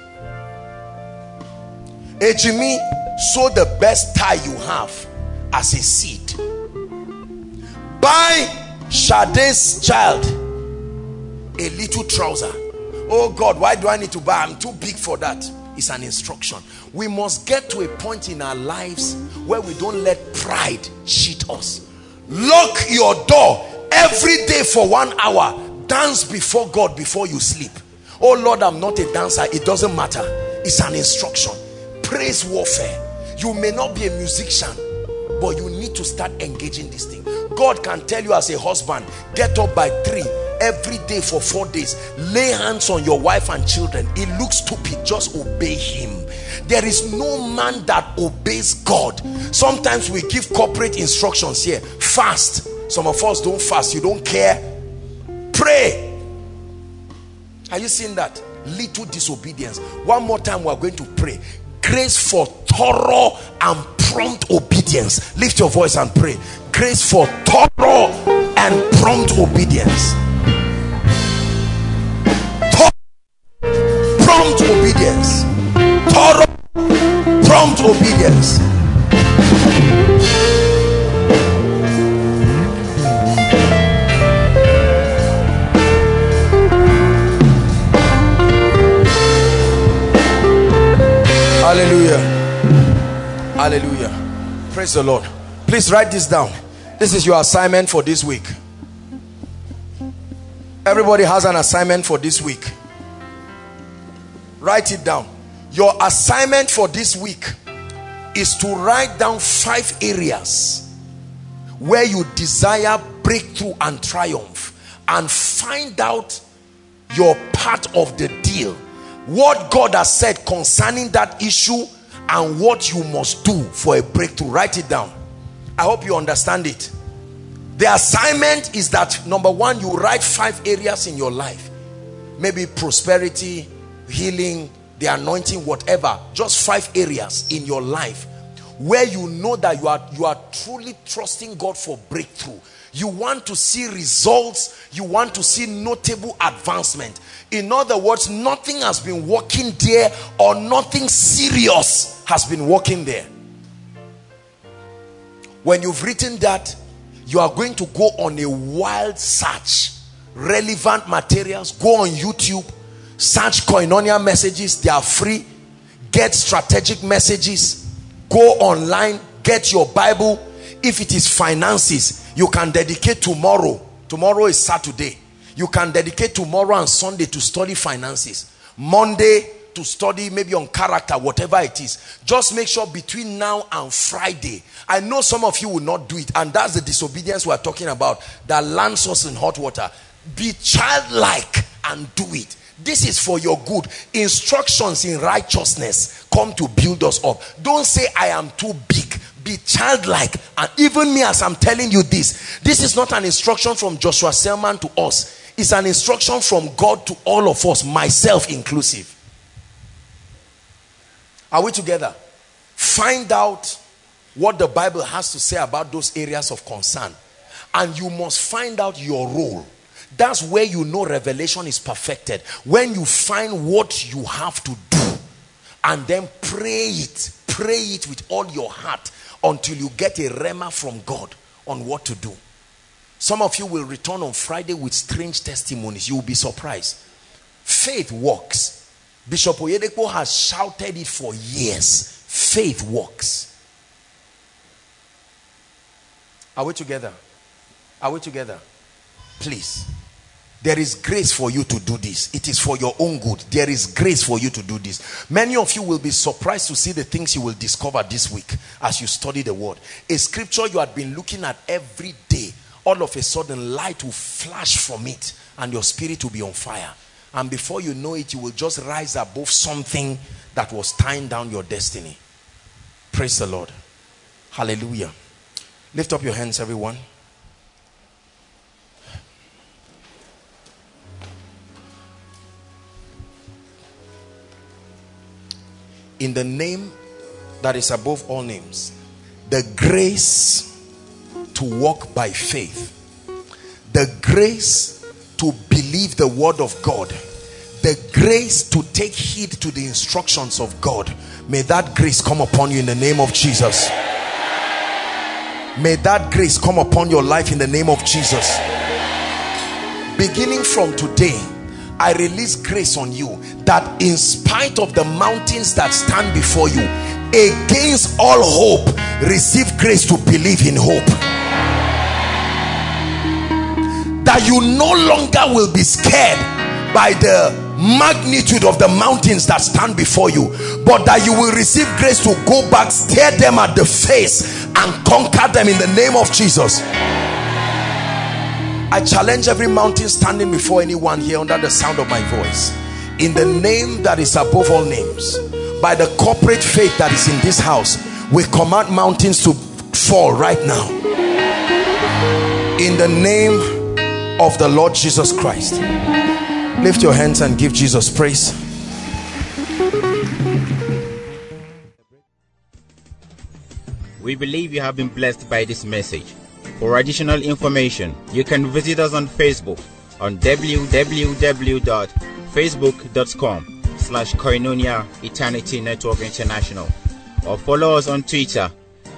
Ejimi, sow the best tie you have as a seed. Buy Sade's child a little trouser. Oh God, why do I need to buy? I'm too big for that. It's an instruction. We must get to a point in our lives where we don't let pride cheat us. Lock your door every day for 1 hour. Dance before God before you sleep. Oh Lord, I'm not a dancer. It doesn't matter. It's an instruction. Praise warfare. You may not be a musician, but you need to start engaging this thing. God can tell you as a husband, get up by 3 every day for 4 days. Lay hands on your wife and children. It looks stupid. Just obey him. There is no man that obeys God. Sometimes we give corporate instructions here. Fast. Some of us don't fast. You don't care. Pray. Are you seeing that? Little disobedience. One more time we are going to pray. Grace for thorough and prompt obedience. Lift your voice and pray. Grace for thorough and prompt obedience. Prompt obedience. Thorough, prompt obedience. Hallelujah. Hallelujah. Praise the Lord. Please write this down. This is your assignment for this week. Everybody has an assignment for this week. Write it down. Your assignment for this week is to write down 5 areas where you desire breakthrough and triumph, and find out your part of the deal. What God has said concerning that issue and what you must do for a breakthrough. Write it down. I hope you understand it. The assignment is that, number one, you write 5 areas in your life. Maybe prosperity, healing, the anointing, whatever. Just 5 areas in your life where you know that you are truly trusting God for breakthrough. You want to see results. You want to see notable advancement. In other words, nothing has been working there, or nothing serious has been working there. When you've written that, you are going to go on a wild search. Relevant materials. Go on YouTube. Search Koinonia messages. They are free. Get strategic messages. Go online. Get your Bible. If it is finances, you can dedicate tomorrow. Tomorrow is Saturday. You can dedicate tomorrow and Sunday to study finances. Monday to study maybe on character, whatever it is. Just make sure between now and Friday. I know some of you will not do it, and that's the disobedience we are talking about, that lands us in hot water. Be childlike and do it. This is for your good. Instructions in righteousness come to build us up. Don't say I am too big. Be childlike. And even me, as I'm telling you this is not an instruction from Joshua Selman to us. It's an instruction from God to all of us, myself inclusive. Are we together? Find out what the Bible has to say about those areas of concern, and you must find out your role. That's where you know revelation is perfected. When you find what you have to do, and then pray it with all your heart until you get a rhema from God on what to do. Some of you will return on Friday with strange testimonies. You will be surprised. Faith works. Bishop Oyedepo has shouted it for years. Faith works. Are we together? Are we together? Please. There is grace for you to do this. It is for your own good. There is grace for you to do this. Many of you will be surprised to see the things you will discover this week as you study the word. A scripture you had been looking at every day, all of a sudden light will flash from it and your spirit will be on fire. And before you know it, you will just rise above something that was tying down your destiny. Praise the Lord. Hallelujah. Lift up your hands, everyone. In the name that is above all names, the grace to walk by faith, the grace to believe the word of God, the grace to take heed to the instructions of God, may that grace come upon you in the name of Jesus. May that grace come upon your life in the name of Jesus. Beginning from today, I release grace on you, that in spite of the mountains that stand before you, against all hope, receive grace to believe in hope. That you no longer will be scared by the magnitude of the mountains that stand before you, but that you will receive grace to go back, stare them at the face and conquer them in the name of Jesus. I challenge every mountain standing before anyone here under the sound of my voice, in the name that is above all names, by the corporate faith that is in this house, we command mountains to fall right now. In the name of the Lord Jesus Christ. Lift your hands and give Jesus praise. We believe you have been blessed by this message. For additional information, you can visit us on Facebook on www.facebook.com/Koinonia Eternity Network International, or follow us on Twitter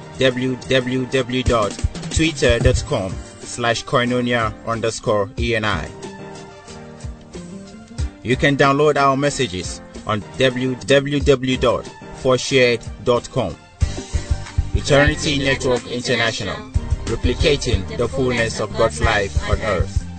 www.twitter.com/Koinonia_ENI. You can download our messages on www.forshared.com. Eternity Network International, replicating the fullness of God's life on earth.